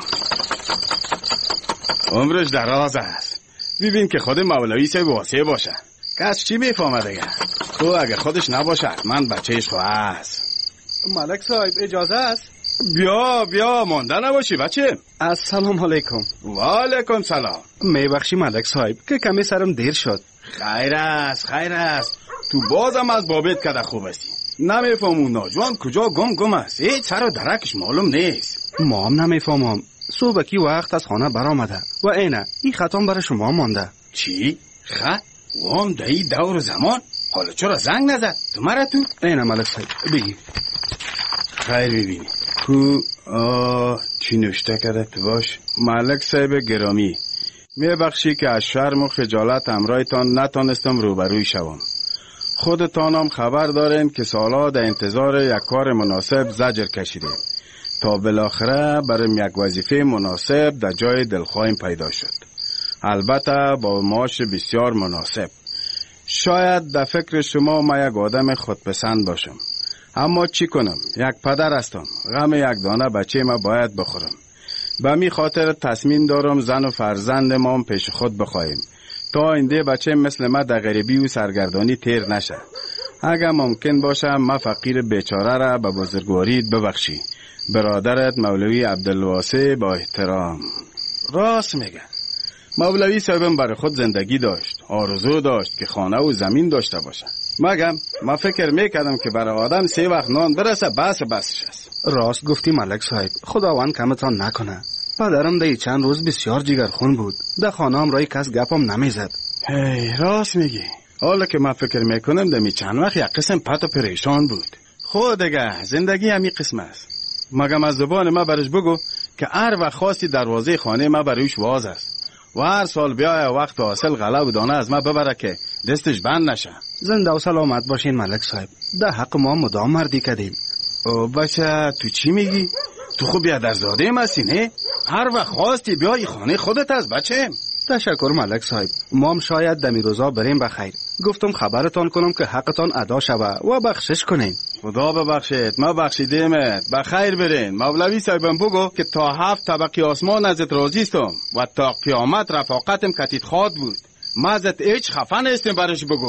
عمرش دراز است. ببین که خود مولایی صاحب واسه باشه، کس چی میفهمه دیگه؟ تو اگه خودش نباشه من بچهش خو هست. ملک صاحب اجازه است؟ بیا مانده نباشی بچه. السلام علیکم. و علیکم سلام. میبخشی ملک صاحب که کمی سرم دیر شد. خیر است. تو بازم از بابت کده خوب هستی. نمیفهمون ناجوان کجا گم است، هیچ سر و درکش معلوم نیست. ما هم نمیفهمم. صبحکی وقت از خانه برآمده و این خطام برای شما مانده. چی؟ خط؟ وام دایی دور زمان؟ حالا چرا زنگ نزد؟ تو مرا تو؟ اینه ملک صاحب بگی. خیر ببینی کو چی نوشته کرده تو باش؟ ملک صاحب گرامی، میبخشی که از شرم و خجالت امرایتان نتانستم روبروی شوم. خودتانم خبر دارین که سالها در انتظار یک کار مناسب زجر کشیده تا بالاخره برام یک وظیفه مناسب در جای دلخواهیم پیدا شد، البته با معاش بسیار مناسب. شاید در فکر شما من یک آدم خودپسند باشم، اما چی کنم؟ یک پدر هستم، غم یک دانه بچه ما باید بخورم. به می خاطر تصمیم دارم زن و فرزند ما پیش خود بخواهیم تا آینده بچه مثل ما در غریبی و سرگردانی تیر نشه. اگر ممکن باشه ما فقیر بیچاره را به بزرگواری ببخشی. برادرت مولوی عبدالواسع با احترام. راست میگه. مولوی صاحبم برای خود زندگی داشت، آرزو داشت که خانه و زمین داشته باشه. مگم ما فکر میکردم که برای آدم 3 وقت نان برسه بسش است. راست گفتی ملک صاحب، خداوند کمتان نکنه. پدرم دی چند روز بسیار جگرخون بود، در خانه هم رای کس گپم نمیزد. راست میگی. حالا که ما فکر میکنم دمی چند وقت یک قسم پت و پریشان بود. خود دیگه زندگی همی قسم است. مگم از زبان ما برش بگو که هر وقت خواستی دروازه خانه ما برویش واز است و هر سال بیای وقت حاصل غله و دانه از ما ببره که دستش بند نشه. زنده و سلامت باشین ملک صاحب، در حق ما مدام مردی کردیم. بچه تو چی میگی؟ تو خوب بیادرزاده مستی نه؟ هر وقت خواستی بیای خانه خودت از بچه. تشکر ملک صاحب، ما هم شاید دمی روزا بریم بخیر. گفتم خبرتان کنم که حقتان ادا شوه و بخشش کنین. خدا ببخشید، ما بخشیدیمت. بخیر برین. مولوی صاحبم بگو که تا 7 طبقه آسمان ازت راضیستم و تا قیامت رفاقتم کتیت خواد بود. ما ازت هیچ خفه نیستیم برش بگو.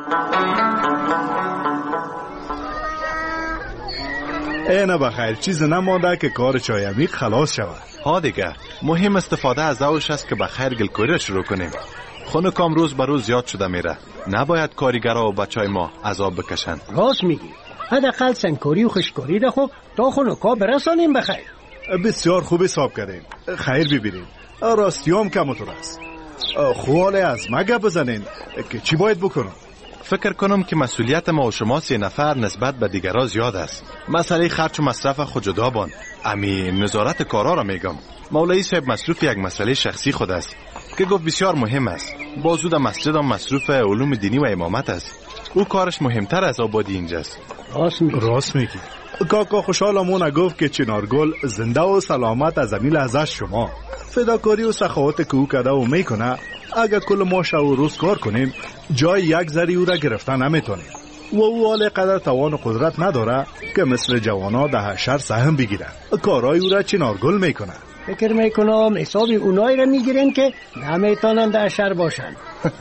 اینه بخیر، چیز نمانده که کار چای عمیق خلاص شود. ها دیگه مهم استفاده از اوش است که بخیر گلکوری را شروع کنیم. خونکام روز به روز زیاد شده میره. نباید کارگرها و بچهای ما عذاب بکشن. راست میگی. حداقل سنگکاری و خشکاری را خب تا خونکا برسانیم بخیر. بسیار خوب حساب کردیم. خیر ببینیم. راستیام کمتر است. خواله از ما گپ بزنین که چی باید بکنم؟ فکر کنم که مسئولیت ما و شما 3 نفر نسبت به دیگرها زیاد است. مسئله خرچ و مصرف خود جدا بان. امی نظارت کارا را میگم. مولوی صاحب مصروف یک مسئله شخصی خود است که گفت بسیار مهم است. بازود مسجد هم مصروف علوم دینی و امامت است. او کارش مهمتر از آبادی اینجاست. راست میگی. کاکا خوشحالمون گفت که چنارگل زنده و سلامت از زمین لحظه شما. فداکاری و سخاوت که او کده و میکنه، اگر کل ما شب و روز کار کنیم جای یک ذره او را گرفتن نمیتونیم و او حال قدر توان و قدرت نداره که مثل جوانا ده حشر سهم بگیره. کارای او را چنارگل میکنه. فکر میکنم حساب اونایی را میگیرین که نمیتونن در شهر باشن.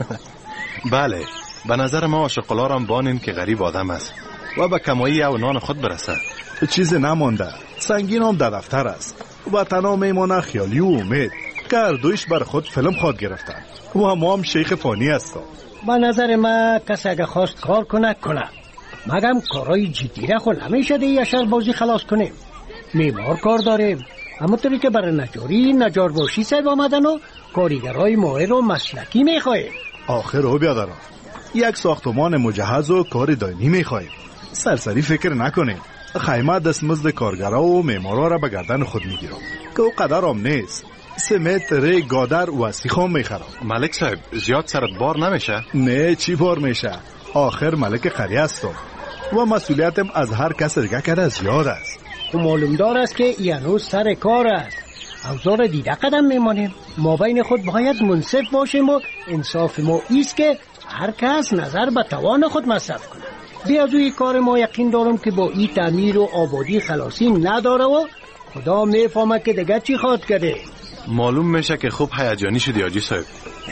بله، به نظر ما عاشقلارم بانین که غریب آدم است و به کمایی او نان خود برسه. چیز نمانده، سنگین هم در دفتر است و تنها میمانه خیالی و امید که هر دویش بر خود فیلم خواد گرفتن و ما هم شیخ فانی هستم. به نظر ما کسی اگه خواست کار کنه مگم کارهای جدی را خود نمیشه دیگه شهر بازی خلاص کنیم. معمار کار داریم، همونطوری که برای نجاری نجارباشی صاحب آمدن و کارگرای ماهر و مسلکی میخواهیم. آخر رو بیادرم، یک ساختمان مجهز و کار دائمی میخواهیم. سرسری فکر نکنیم. خیمه دستمزد کارگرها و معمارا را به گردن خود میگیرم که او قدر هم نیست. سمت، ری، گادر و سیخام میخرم. ملک صاحب زیاد سرت بار نمیشه؟ نه، چی بار میشه؟ آخر ملک قریه هستم و مسئولیتم از هر کس دیگه کرده زیاد است. و معلوم دار است که یعنوز سر کار است. اوزار دیده قدم میمانیم. ما بین خود باید منصف باشیم و انصاف ما ایست که هر کس نظر به توان خود مصرف کنه. بیازوی کار ما یقین دارم که با این تعمیر و آبادی خلاصی نداره و خدا میفهمه که دیگه چی خواد کرده. معلوم میشه که خوب هیجانی شدی حاجی صاحب.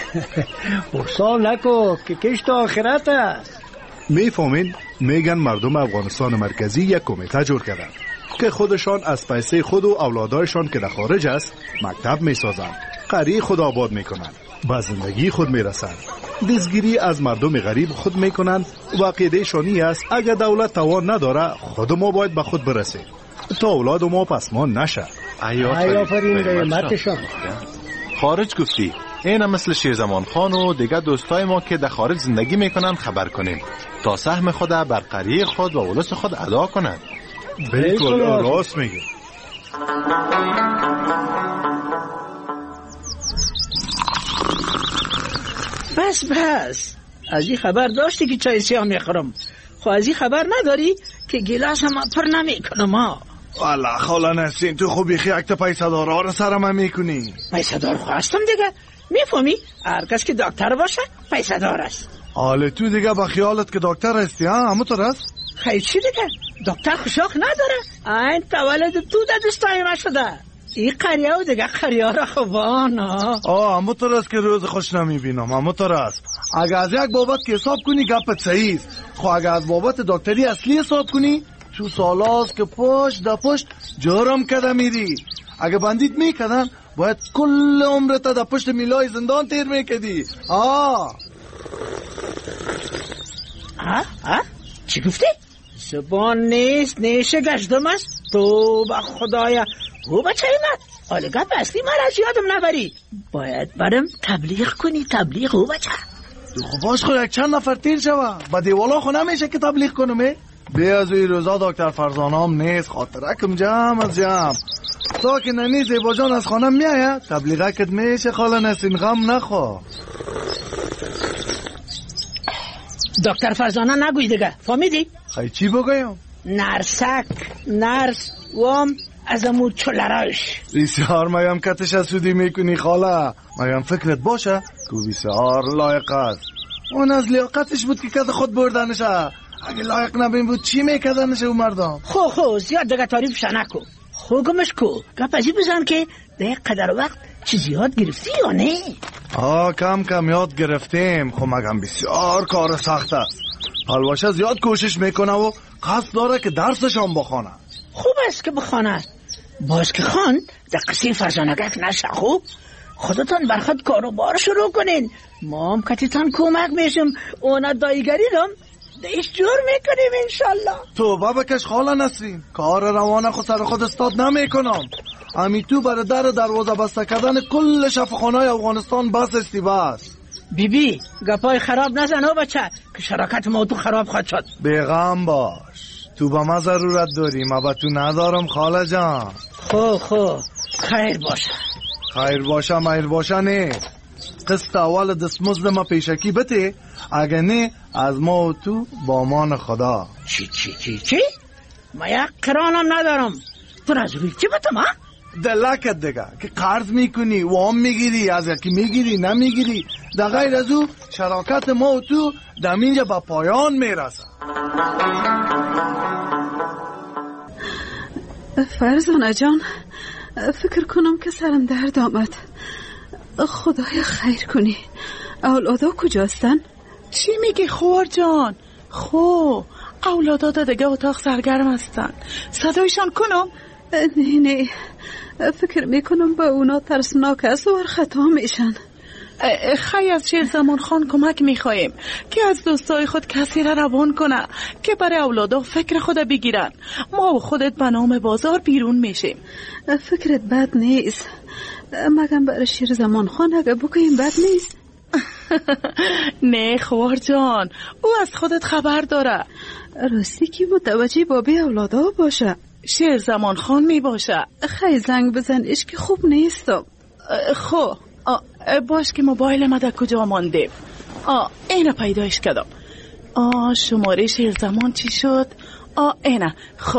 برسال نکو که کشت آخرت است. میفهمین؟ میگن مردم افغانستان مرکزی یک کمیته جور کردن که خودشان از پیسه خود و اولادایشان که در خارج است مکتب میسازند، قریه خود آباد میکنن، به زندگی خود میرسند، دزگیری از مردم غریب خود میکنند و عقیده شانی است اگر دولت توان نداره خود ما باید به خود برسیم تا اولاد ما پسمان نشه. آفرین قیمتشان. خارج گفتی این مثل شیرزمان خان و دیگه دوستای ما که در خارج زندگی میکنن خبر کنیم تا سهم خود بر قریه خود و اولس خود ادا کنند. بالکل راست میگی. بس از این خبر داشتی که چای سیاه میخورم، خو از این خبر نداری که گیلاس هم پر نمیکنم ها. والا خاله نسین تو خوبی یک تا پیسه دارا رو سرم میکنی. پیسه دار خواستم دیگه، میفهمی؟ هر کس که دکتر باشه پیسه دار است. حالا تو دیگه با خیالت که دکتر هستی ها؟ همونطور است؟ خیلی چی دیگه؟ دکتر خوشاق نداره. این تولد تو در دستای ما شده. این قریه و دیگه قریه را خوبانا. اما تو راست که روز خوش نمیبینم. اما تو راست اگه از یک بابت که حساب کنی گپت صحیح است. خو اگه از بابت دکتری اصلی حساب کنی تو سالاست که پشت دا پشت جرم کده میری. اگه بندیت میکدن باید کل عمرت دا پشت میلای زندان تیر میکدی. چی گفتی؟ زبان نیست نیشه گشتم است. تو با خدایا او بچه من حالا گپ اصلی من از یادم نبری. باید برم تبلیغ کنی. تبلیغ او بچه خب باش خود یک چند نفر تیر شوه با دیوالا خو نمیشه که تبلیغ کنم. بی از این روزا دکتر فرزانه هم نیست. خاطرکم جمع از جمع تا که ننی زیبا جان از خانم میایه تبلیغه کت میشه. خاله نسین غم نخوا. دکتر فرزانه نگوی دیگه فهمیدی؟ خیلی چی بگویم؟ نرسک نرس وام از امو چلراش. بسیار مایم کتش حسودی میکنی خاله. مایم فکرت باشه که بسیار لایق است. اون از لیاقتش بود که کت خود بردنشه. اگه لایق نبین بود چی میکدنشه او مردم؟ خو زیاد دیگه تعریفش نکو. گمش کو گپ ازی بزن که ده قدر وقت چیزی یاد گرفتی یا نه؟ کم کم یاد گرفتیم. خب مگم بسیار کار سخت است. پلوشه زیاد کوشش میکنه و قصد داره که درسشان بخونه. خوب است که بخونه. باز که خان در قصه فرزانگک نشه. خوب خودتان برخود کاروبار شروع کنین. ما هم کتیتان کمک میشم. اونا دایگری دم دیش جور میکنیم انشالله. تو بکش خاله نسرین. کار روانه خود سر خود استاد نمیکنم. امی تو برای دروازه بسته کردن کل شفاخانه‌های افغانستان بس استی بس. بی گپای خراب نزن او بچه که شراکت ما تو خراب خواهد شد. بیغم باش. تو با ما ضرورت داری. ما با تو ندارم خاله جان. خو خیر باشه. خیر باشه میر باشه نه. قسط اول دستمزد ما پیشکی بده. اگه نه از ما و تو با مان خدا. چی؟ ما یک قرانم ندارم. تو نزوی چی بده ما؟ دلکت دیگه که قرض میکنی وام میگیری از یکی میگیری نمیگیری. در غیر از او شراکت ما و تو دمینجا با پایان میرسه. فرزانه جان فکر کنم که سرم درد آمد. خدایا خیر کنی. اولادا کجاستن؟ چی میگی خوار جان؟ اولادا دیگه اتاق سرگرم هستن. صدایشان کنم؟ نه فکر میکنم با اونا ترسناک است و خطا میشن. خیلی از شیرزمان خان کمک میخوایم که از دوستای خود کسی را روان کنه که برای اولادا فکر خود بگیرن. ما و خودت به نام بازار بیرون میشیم. فکرت بد نیست. مگم برای شیرزمان خان اگه بگوییم بد نیست. نه خوار جان او از خودت خبر داره. راستی که متوجه بابی اولادا باشه. شیرزمان خان می باشه. خیلی زنگ بزنش که خوب نیستم. باش که موبایل ما در کجا مانده. اینه پیدایش کردم. شماره شیرزمان چی شد؟ اینه.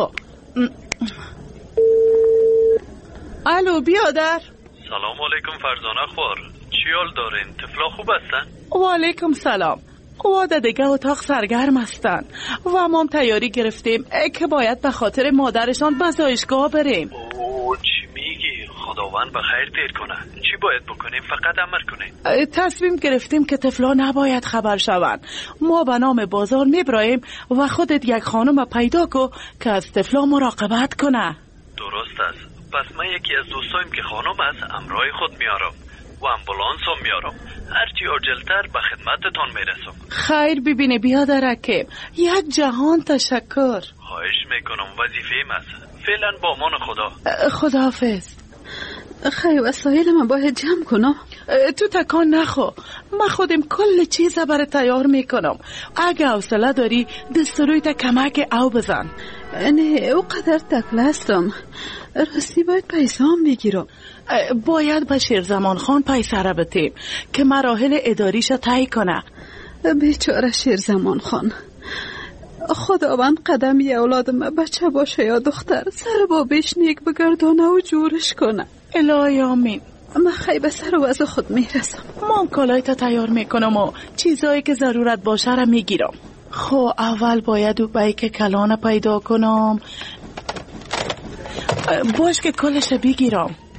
الو بیادر. سلام علیکم فرزانه خوار. چی حال دارین؟ طفلا خوب هستن؟ و علیکم سلام. واده دیگه اتاق سرگرم هستن و ما هم تیاری گرفتیم که باید به خاطر مادرشان به زایشگاه بریم. چی میگی؟ خداوند به خیر تیر کنه. چی باید بکنیم؟ فقط امر کنیم. تصمیم گرفتیم که طفلا نباید خبر شوند. ما به نام بازار میبراییم و خودت یک خانم پیدا کو که از طفلا مراقبت کنه. درست است. پس من یکی از دوستایم که خانم است امرای خود میارم و امبولانس هم میارم. هرچی عاجلتر به خدمتتان میرسم. خیر ببینه بیادرکه. یک جهان تشکر. خواهش میکنم وظیفه‌ام است. فعلا با امان خدا. خداحافظ. خیر وسایل من باید جمع کنم. تو تکان نخو. من خودم کل چیز برای تیار میکنم. اگه حوصله داری دستروی تا کمک او بزن. نه او قدر تکله هستم. راستی باید پیسه هم میگیرم. باید به شیرزمان خان پیسه را بتیم که مراحل اداریش طی کنه. بیچاره شیرزمان خان. خداوند قدم یه اولادم بچه باشه یا دختر سر بابش نیک بگردانه و جورش کنه. الهی آمین. من خیلی به سر و وضع خود میرسم. من کالای تا تیار میکنم و چیزایی که ضرورت باشه را میگیرم. اول باید او بیک کلانه پیدا کنم. باش که کلش بگیرم.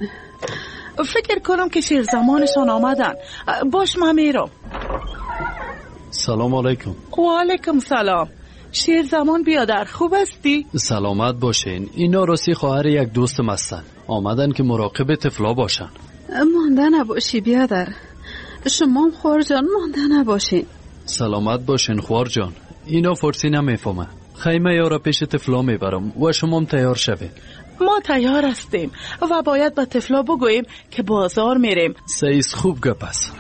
فکر کنم که شیر زمانشان آمدن. باش من میرم. سلام علیکم. و علیکم سلام. شیر زمان بیادر، خوب هستی؟ سلامت باشین. اینا راستی خواهر یک دوستم هستن. آمدن که مراقب طفلا باشن. مانده نباشی بیادر. شما خوار جان مانده نباشین. سلامت باشین خوار جان. اینا فارسی نمیفهمه. خیمه یارا پیش طفلا میبرم و شما هم تیار شوید. ما تیار هستیم و باید با طفلا بگوییم که بازار میریم. سیز خوب گپ است.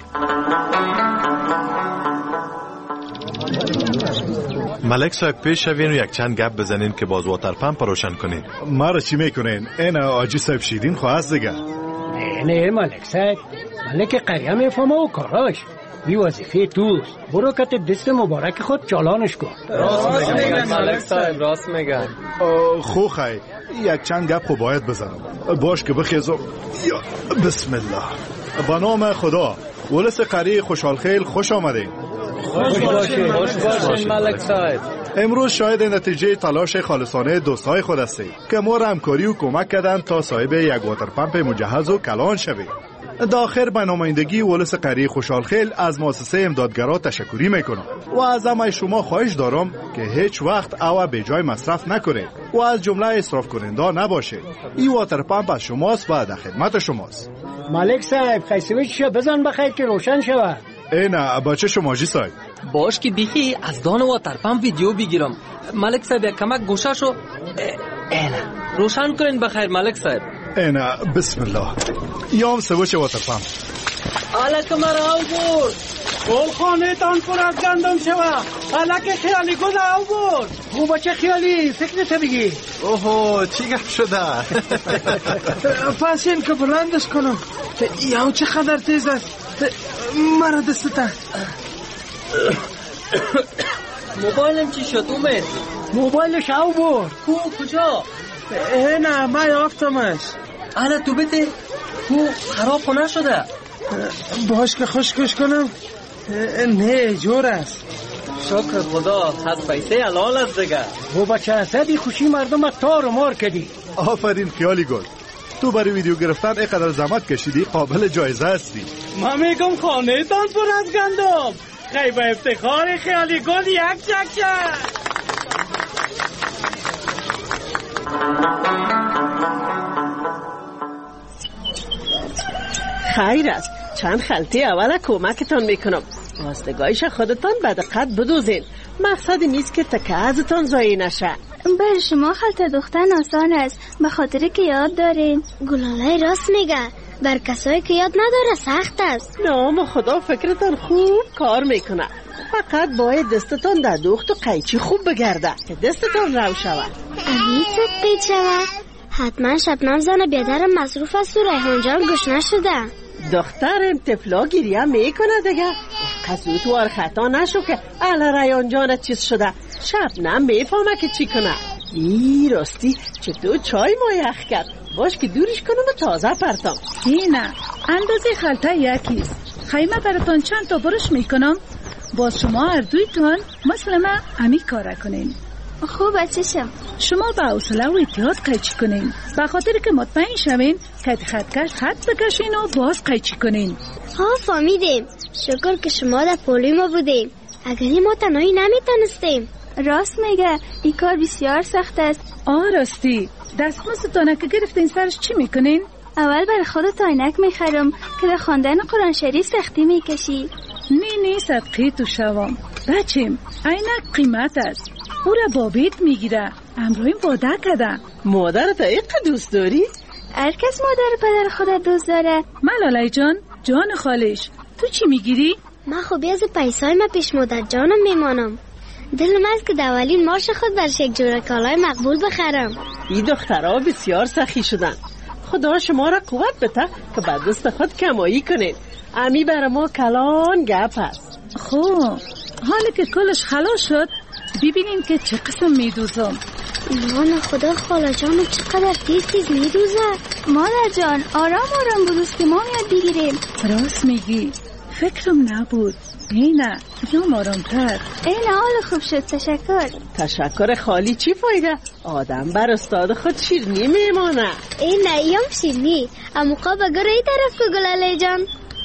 ملک صاحب پیش شوین و یک چند گپ بزنین که باز واتر پمپ روشن کنین. ما را چی میکنین؟ این آجی صاحب شیرین خواست دیگه. نه ملک صاحب، ملک قریه میفهمه و کاراش. بی وظیفه توست. برو کت دست مبارک خود چالانش کن. راست میگن ملک صاحب، راست میگن. خو خی یک چند گپ خو باید بزنم. باش که بخیزم. یا بسم الله. با نام خدا. ولس قریه خوشحال خیل خوش آمدین. خوش باشین ملک صاحب. امروز شاید نتیجه تلاش خالصانه دوستای خود هستید که ما را همکاری و کمک کردن تا صاحب یک واتر پمپ مجهز و کلان شویم. داخل به نمایندگی ولس قریه خوشحال خیل از مؤسسه امدادگرا تشکری میکنم و از همه شما خواهش دارم که هیچ وقت او به جای مصرف نکنید و از جمله اسراف کننده نباشید. این واتر پمپ از شماست و در خدمت شماست. ملک صاحب خیسویچشو بزن بخیر که روشن شود. نه بچه شما جی صاحب. باش که بیخی از دان واتر پمپ ویدیو بگیرم. ملک صاحب یک کمک گوشاشو روشن کنین بخیر ملک صاحب. نه بسم الله. یام سوچ واتر پمپ. الک مرا بود. گل خانه تان پر از گندم شوا. الک خیالی گل او بود. خوب چه خیالی فکرت بگی. اوه چی گپ شده؟ پس این که بلندش کنم. یا چه خبر تیز است. مرا دستتا. موبایلم چی شد اومد؟ موبایلش او بود. کجا؟ نه من یافتمش. انا تو بده خراب خونه شده. باش که خشکش کنم. نه جور است. شکر خدا از پیسه حلال است دیگه. و بچه حسدی خوشی مردم تار و مار کردی. آفرین خیالی گل. تو برای ویدیو گرفتن اینقدر زحمت کشیدی قابل جایزه هستی. من میگم خانه تان پر از گندم. خیلی به افتخار خیالی گل یک چکچک. خیر است. چند خلطه اول کمکتان میکنم. راستگاهیش خودتان به دقت بدوزین. مقصد نیست که تکه ازتان ضایع نشه. بر شما خلطه دوختن آسان است به خاطر که یاد دارین. گلاله راست میگه. بر کسایی که یاد نداره سخت است. نام خدا فکرتان خوب کار میکنه. فقط باید دستتان در دوخت و قیچی خوب بگرده که دستتان رو شود. امیت قیچ شود. حتما شبنم زن بیادرم مصروف است و ریحان جان گوش نشده. دخترم طفلا گریه میکنه دیگه. قصوت وار خطا نشو که اهل ریحان جانت چیز شده. شبنم میفهمه که چی کنه. ای راستی چطور چای ما یخ کرد. باش که دورش کنم و تازه پرتم. نه اندازه خلطه یکیست. خیمه براتون چند تا برش میکنم. باز شما اردویتون مثل ما امی کاره کنین. خوب چشم. شما با حوصله و احتیاط قیچی کنین به خاطر که مطمئن شوین که خطکش خط بکشین و باز قیچی کنین. فهمیدیم. شکر که شما در پولی ما بودیم. اگری ما تنهایی نمیتونستیم. راست میگه این کار بسیار سخت است. راستی دستمزدتانه که گرفتین سرش چی میکنین؟ اول برای خودت عینک میخرم که در خواندن قرآن شریف سختی میکشی. نه صدقه تو شوام بچیم. عینک قیمت است. او را بابیت میگیره. امرویم باده کده. مادر تا ایقه دوست داری؟ هر کس مادر پدر خودت دوست داره. ملاله جان خالش تو چی میگیری؟ من خوبی از پیسای ما پیش مادر جانم میمانم. دلم است که دولین مارش خود برش یک جوره کالای مقبول بخرم. این دخترها بسیار سخی شدن. خدا شما را قوت بده که بعد دست خود کمایی کنید. امی بر ما کلان گپ است. خب حالا که کلش خلاص شد ببینیم که چه قسم میدوزم. نه خدا خاله جانم چقدر تیز میدوزه. مادر جان آرام بدوز که ما یاد بگیریم. راست میگی. فکرم نبود. اینه بیام آرامتر. اینه حال خوب شد. تشکر خالی چی فایده؟ آدم بر استاد خود شیرنی میمانه. اینه ایم شیرنی اموقا بگر ای طرف که گلاله جان.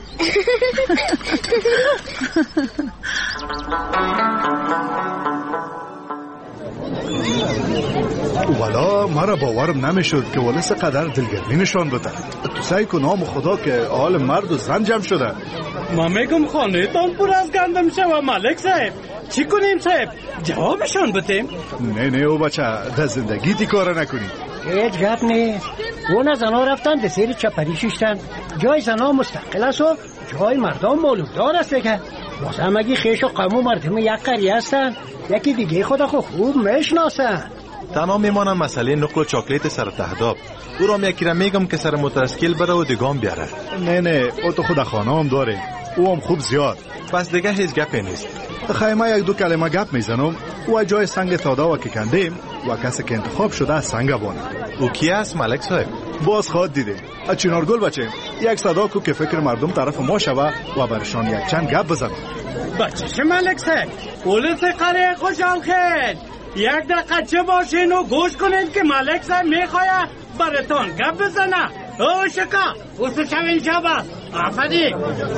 والا مرا باورم نمیشد که ولس قدر دلگرمی نشان بده. تو سعی کن نام خدا که حال مرد و زن جمع شده. ما میگم خانه تان پر از گندم شوه ملک صاحب. چی کنیم صاحب؟ جوابشان بتیم؟ نه او بچه در زندگی تی کار نکنی. هیچ گپ نیست. اون زنا رفتن ده سیر چپری شیشتن. جای زنا مستقل است و جای مردم مولوددار است دیگه. بازم اگه خیش و قم و مردم یک قریه هستن یکی دیگه خدا خوب میشناسن. تنها میمانم مسئله نقل و چاکلیت سر تهداب. او را یکی را میگم که سر مترسکیل بره و دیگام بیاره. نه او تو خود خانه هم داره. او هم خوب زیاد. پس دیگه هیچ گپی نیست. خیمه یک دو کلمه گپ میزنم و جای سنگ تادا و که کندیم و کسی که انتخاب شده از سنگ بانه. او کی است ملک صاحب؟ باز خواد دیده چنارگل بچه یک صدا کو که فکر مردم طرف ما شوه و برشان یک چند گپ بزنم. بچه چه ملک صاحب؟ پولیس قریه خوشحال خیر. یک دقیقه چه باشین و گوش کنین که ملک صاحب میخواه براتون گپ بزنه. او شکا اوستو چوین شبه آفدی.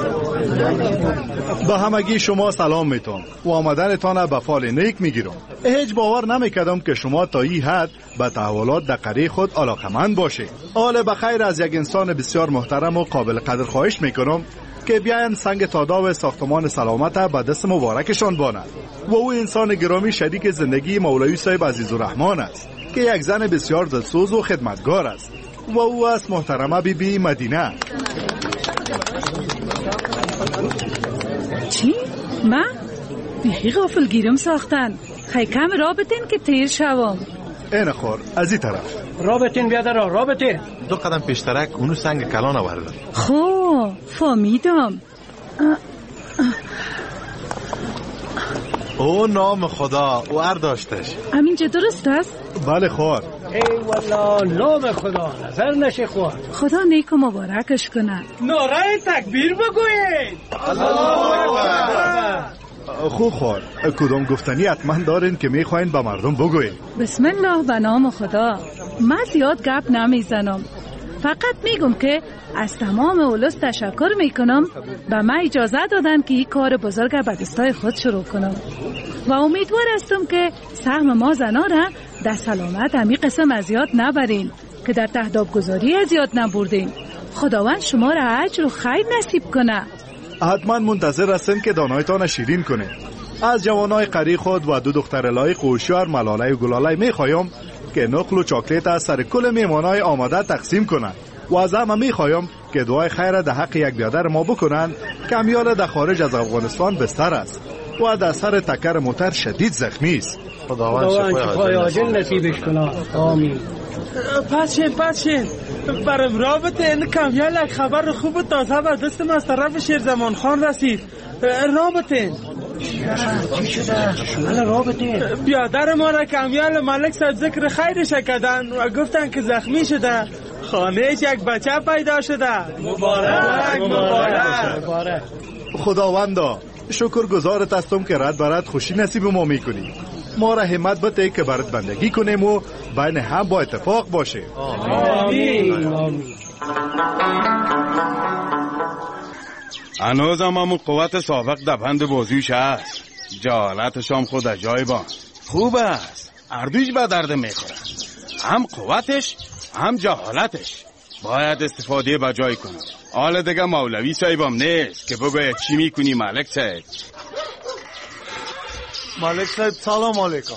به همگی شما سلام میتونم و آمدنتان به فال نیک میگیرم. هیچ باور نمیکردم که شما تا این حد به تحولات در قریه خود علاقمند باشه. حال بخیر از یک انسان بسیار محترم و قابل قدر خواهش میکنم که بیاین سنگ تادا و ساختمان سلامت به دست مبارکشان باند. و او انسان گرامی شریک زندگی مولوی صاحب عزیزالرحمن است که یک زن بسیار دلسوز و خدمتگار است و او است محترمه بیبی مدینه. چی؟ من؟ بیخی غافل گیرم ساختن. خیلی کم رابطین که تیر شوم. این خور از این طرف رابطین بیادر رابطین. دو قدم پیشترک اونو سنگ کلان آورده. خب فهمیدم. او نام خدا او داشتش. همینجا درست است؟ بله خوار. ای والا نام خدا نظر نشه خوار. خدا نیک و مبارکش کنه. نعره تکبیر بگوید. الله اکبر. خوب خوار کدام گفتنی حتما دارین که میخواین به مردم بگوین؟ بسم الله به نام خدا. من زیاد گپ نمیزنم، فقط میگم که از تمام اولس تشکر میکنم به من اجازه دادن که این کار بزرگ به دستای خود شروع کنم و امیدوار هستم که سهم ما زنا را در سلامت همی قسم ازیاد نبرین که در تهداب گذاری ازیاد نبردین. خداوند شما را اجر و خیر نصیب کنه. حتما منتظر هستیم که دانایتان شیرین کنه. از جوانای قری خود و دو دختر لایق و هوشیار ملاله و گلاله میخوایم که نقل و چاکلیت از سر کل میمانای آماده تقسیم کنند و از همه میخوایم که دعای خیر در حق یک بیادر ما بکنن که امیال در خارج از افغانستان بستر است و در سر تکر موتر شدید زخمی است. خداوند شفای عاجل نصیبش کنه. آمین. پسین برام رابطه این کمیال یک خبر خوب و تازه بر دستم از طرف شیرزمان خان رسید. رابطه چی شده؟ شمال رابطه بیادر ما را کمیال ملک صاحب ذکر خیرش کردن و گفتن که زخمی شده. خانهش یک بچه پیدا شده. مبارک. خداوندا شکر گزارت هستم که رد برد خوشی نصیب ما میکنی. ما را همت بده که برات بندگی کنیم و بین هم با اتفاق باشه. آمین. هنوز هم همون قوت سابق در بند بازیش هست. جهالتش هم خود جای با خوب است. اردوش به درد میخوره، هم قوتش هم جهالتش. باید استفاده به جای کنم. حالا دیگه مولوی صاحبم نیست که بگوید چی میکنی ملک صاحب. ملک صاحب سلام علیکم.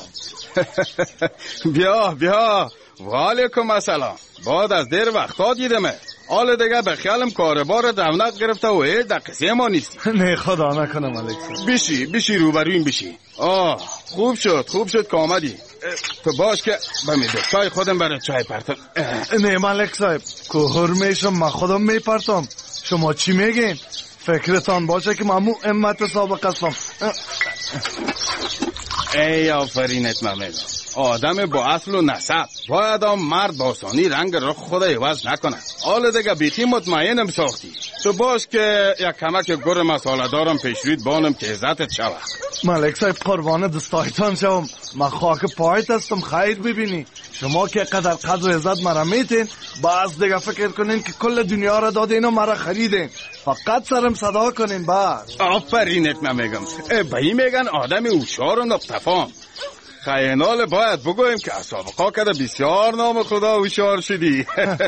بیا و علیکم السلام. بعد از دیر وقتا دیدمه. حالا دیگه به خیالم کاربار دونق گرفته و در قصه ما نیستی. نه خدا نکنه ملک صاحب. بشی روبرویم بشی. خوب شد که آمدی. تو باش که به میدستای خودم برای چای پرتم. نه ملک صاحب کوهر میشم من خودم میپرتم. شما چی میگین؟ فکرتان باشه که ممو امت سابق هستم. ای آفرینت محمد. آدم با اصل و نسب باید مرد با آسانی رنگ رخ خود عوض نکنه. حالا دیگه بیخی مطمئنم ساختی. تو باش که یک کمک گر مساله دارم پیشرویت بانم که عزتت شود. ملک صاحب قربان دستایتان شوم. من خاک پایت هستم. خیر ببینی شما که قدر قدر و عزت مرا میتین، باز دیگه فکر کنین که کل دنیا را دادین و مرا خریدین. فقط سرم صدا کنین باز. آفرینت نمیگم. بایی میگن آدم هوشیار و نقطفام. خیانال باید بگویم که از سابقا کده بسیار نام خدا هوشیار شدی.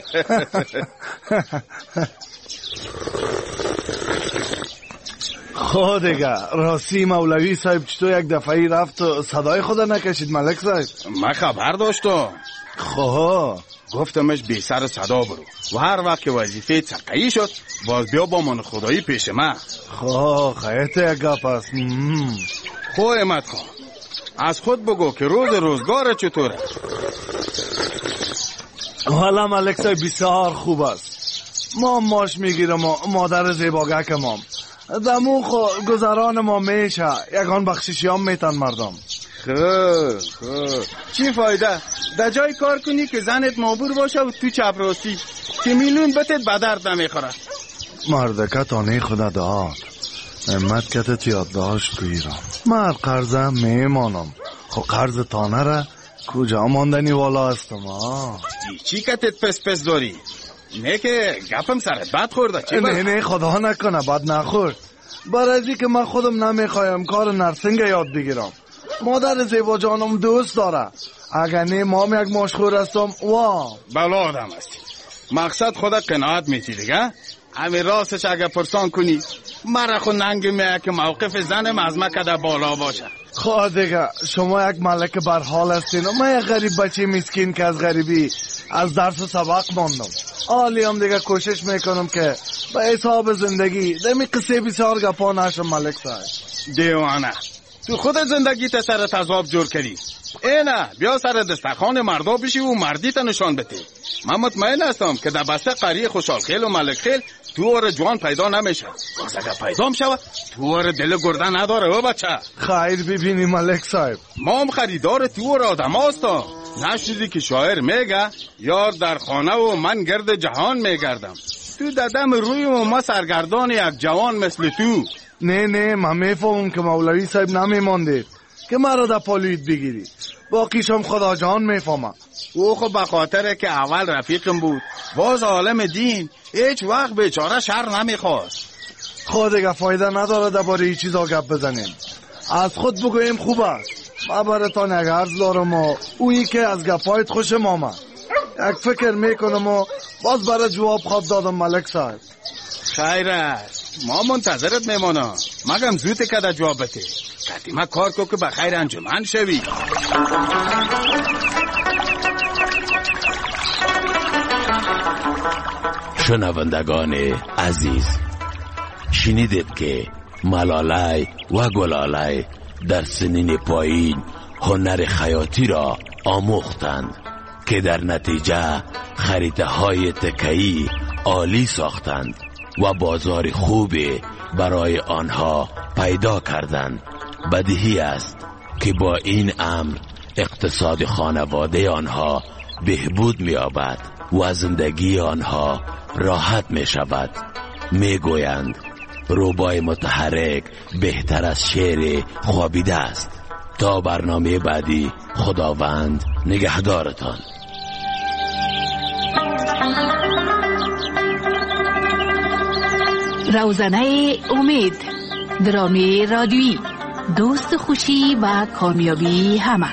خود دیگه راستی مولوی صاحب چطور یک دفعی رفت و صدای خدا نکشید ملک صاحب؟ من خبر داشتم. خواه گفتمش بی سر صدا برو و هر وقت که وظیفه تقیی شد باز بیا با من خدایی پیش من. خواه خیلی یک گپ است. خواه امت خواه از خود بگو که روزگار چطوره؟ حالا ملک صاحب بسیار خوب است. ما ماش میگیرم و مادر زیباگک مام دمو خو گذران ما میشه. یکان بخششی هم میتن مردم. خوب چی فایده؟ در جای کار کنی که زنت مابور باشه و تو چپراستی که میلیون بتت بدرد نمیخوره. مردکه تانه خدا داد امت کتت یاد داشت کویرم. من قرضم میمانم. خو قرض تانه را کجا ماندنی والا هستم. چی کتت پس داری؟ نه که گپم سرت بد خورده. نه خدا نکنه بد نخورد. برازی که من خودم نمیخوایم کار نرسنگ یاد بگیرم. مادر زیبا جانم دوست داره. اگر نه مام یک مشخور هستم بلا آدم هستی. مقصد خدا قناعت میتی دیگه. همین راستش اگر پرسان کنی مرا خود ننگ میه که موقف زنم از مکده بالا باشه. خواه دیگه شما یک ملک برحال هستین و من یک غریب بچه مسکین که از غریبی از درس و سبق ماندم. حالی هم دیگه کوشش میکنم که به حساب زندگی دمی قصه بسیار گپا نشم ملک صاحب. دیوانه تو خود زندگی تا سر تضاب جور کردی. اینه بیا سر دستخان مردا بشی و مردی تا نشان بده. من مطمئن هستم که در بسته قریه خوشحال خیل و ملک خیل تو اور جوان پیدا نمیشه. باز اگر پیدا میشه تو اور دل گرده نداره او بچه. خیر ببینی ملک صاحب ما هم خریدار تو اور آدم هستم. نه چیزی که شاعر میگه یار در خانه و من گرد جهان میگردم. تو ددم روی و ما سرگردان یک جوان مثل تو. نه من میفهمم که مولوی صاحب نمیماندید که مرا در پالوید بگیری. باقیشم خدا جان میفهمم. او خب به خاطره که اول رفیقم بود باز عالم دین هیچ وقت بیچاره شر نمیخواست. خود دیگه فایده نداره درباره این چیزا گپ بزنیم. از خود بگویم خوب است. من براتان یک عرض دارم و اویی که از گپایت خوشم آمد. یک فکر میکنم و باز برای جواب خواب دادم ملک صاحب. خیر است ما منتظرت میمانم. مگم زود که در جواب بده. قدیمه کار کو که بخیر انجمن شوی. شنوندگان عزیز شنیدید که ملالای و گلالای در سنین پایین هنر خیاطی را آموختند که در نتیجه خریده های تکه‌ای عالی ساختند و بازار خوبی برای آنها پیدا کردند. بدیهی است که با این امر اقتصاد خانواده آنها بهبود می‌یابد و زندگی آنها راحت می‌شود. میگویند روبای متحرک بهتر از شعر خوابیده است. تا برنامه بعدی خداوند نگهدارتان. روزنه امید، درامی رادیویی، دوست خوشی و کامیابی همه.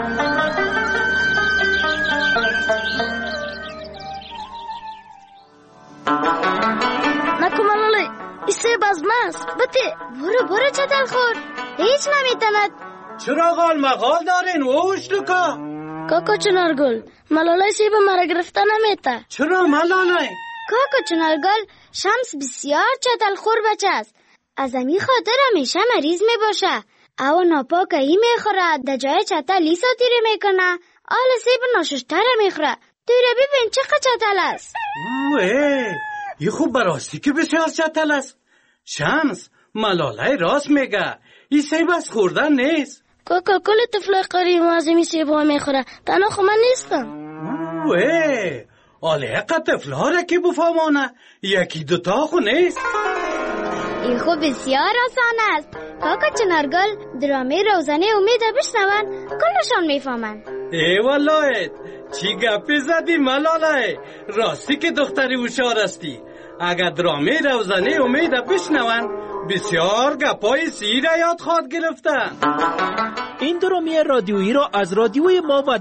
نکو ملاله ایسه بزمست بته برو چتل خور هیچ نمیتند. چرا غال مغال دارین اوش لکا؟ کاکا چنارگل ملاله سیب مرا گرفته نمیته. چرا ملاله؟ کاکا چنارگل شمس بسیار چتل خور بچه است. از امی خاطر همیشه مریض می باشه. او ناپاک ای می خوره در جای چتل ای ساتیره می کنه. آل سیب ناششتر می خوره. دیره ببین چقدر چتل است. ای خوب براستی که بسیار چتل است. شمس ملاله راست میگه. ای سیب از خوردن نیست. کاکا کل طفل قریب از امی سیب ها می خوره. تنها خو من نیستم. آلیقه طفلاره که بفهمانه یکی دوتا خو نیست. این خو بسیار آسان است. کاکا چنارگل درامه روزانه امید بشنون کلشان میفهمن. ای والله چی گپی زدی ملاله، راستی که دختری هوشیار استی. اگر درامه روزانه امید بشنون بسیار گپای سیر یاد خواد گرفتن. این درامه رادیویی را از رادیوی ما و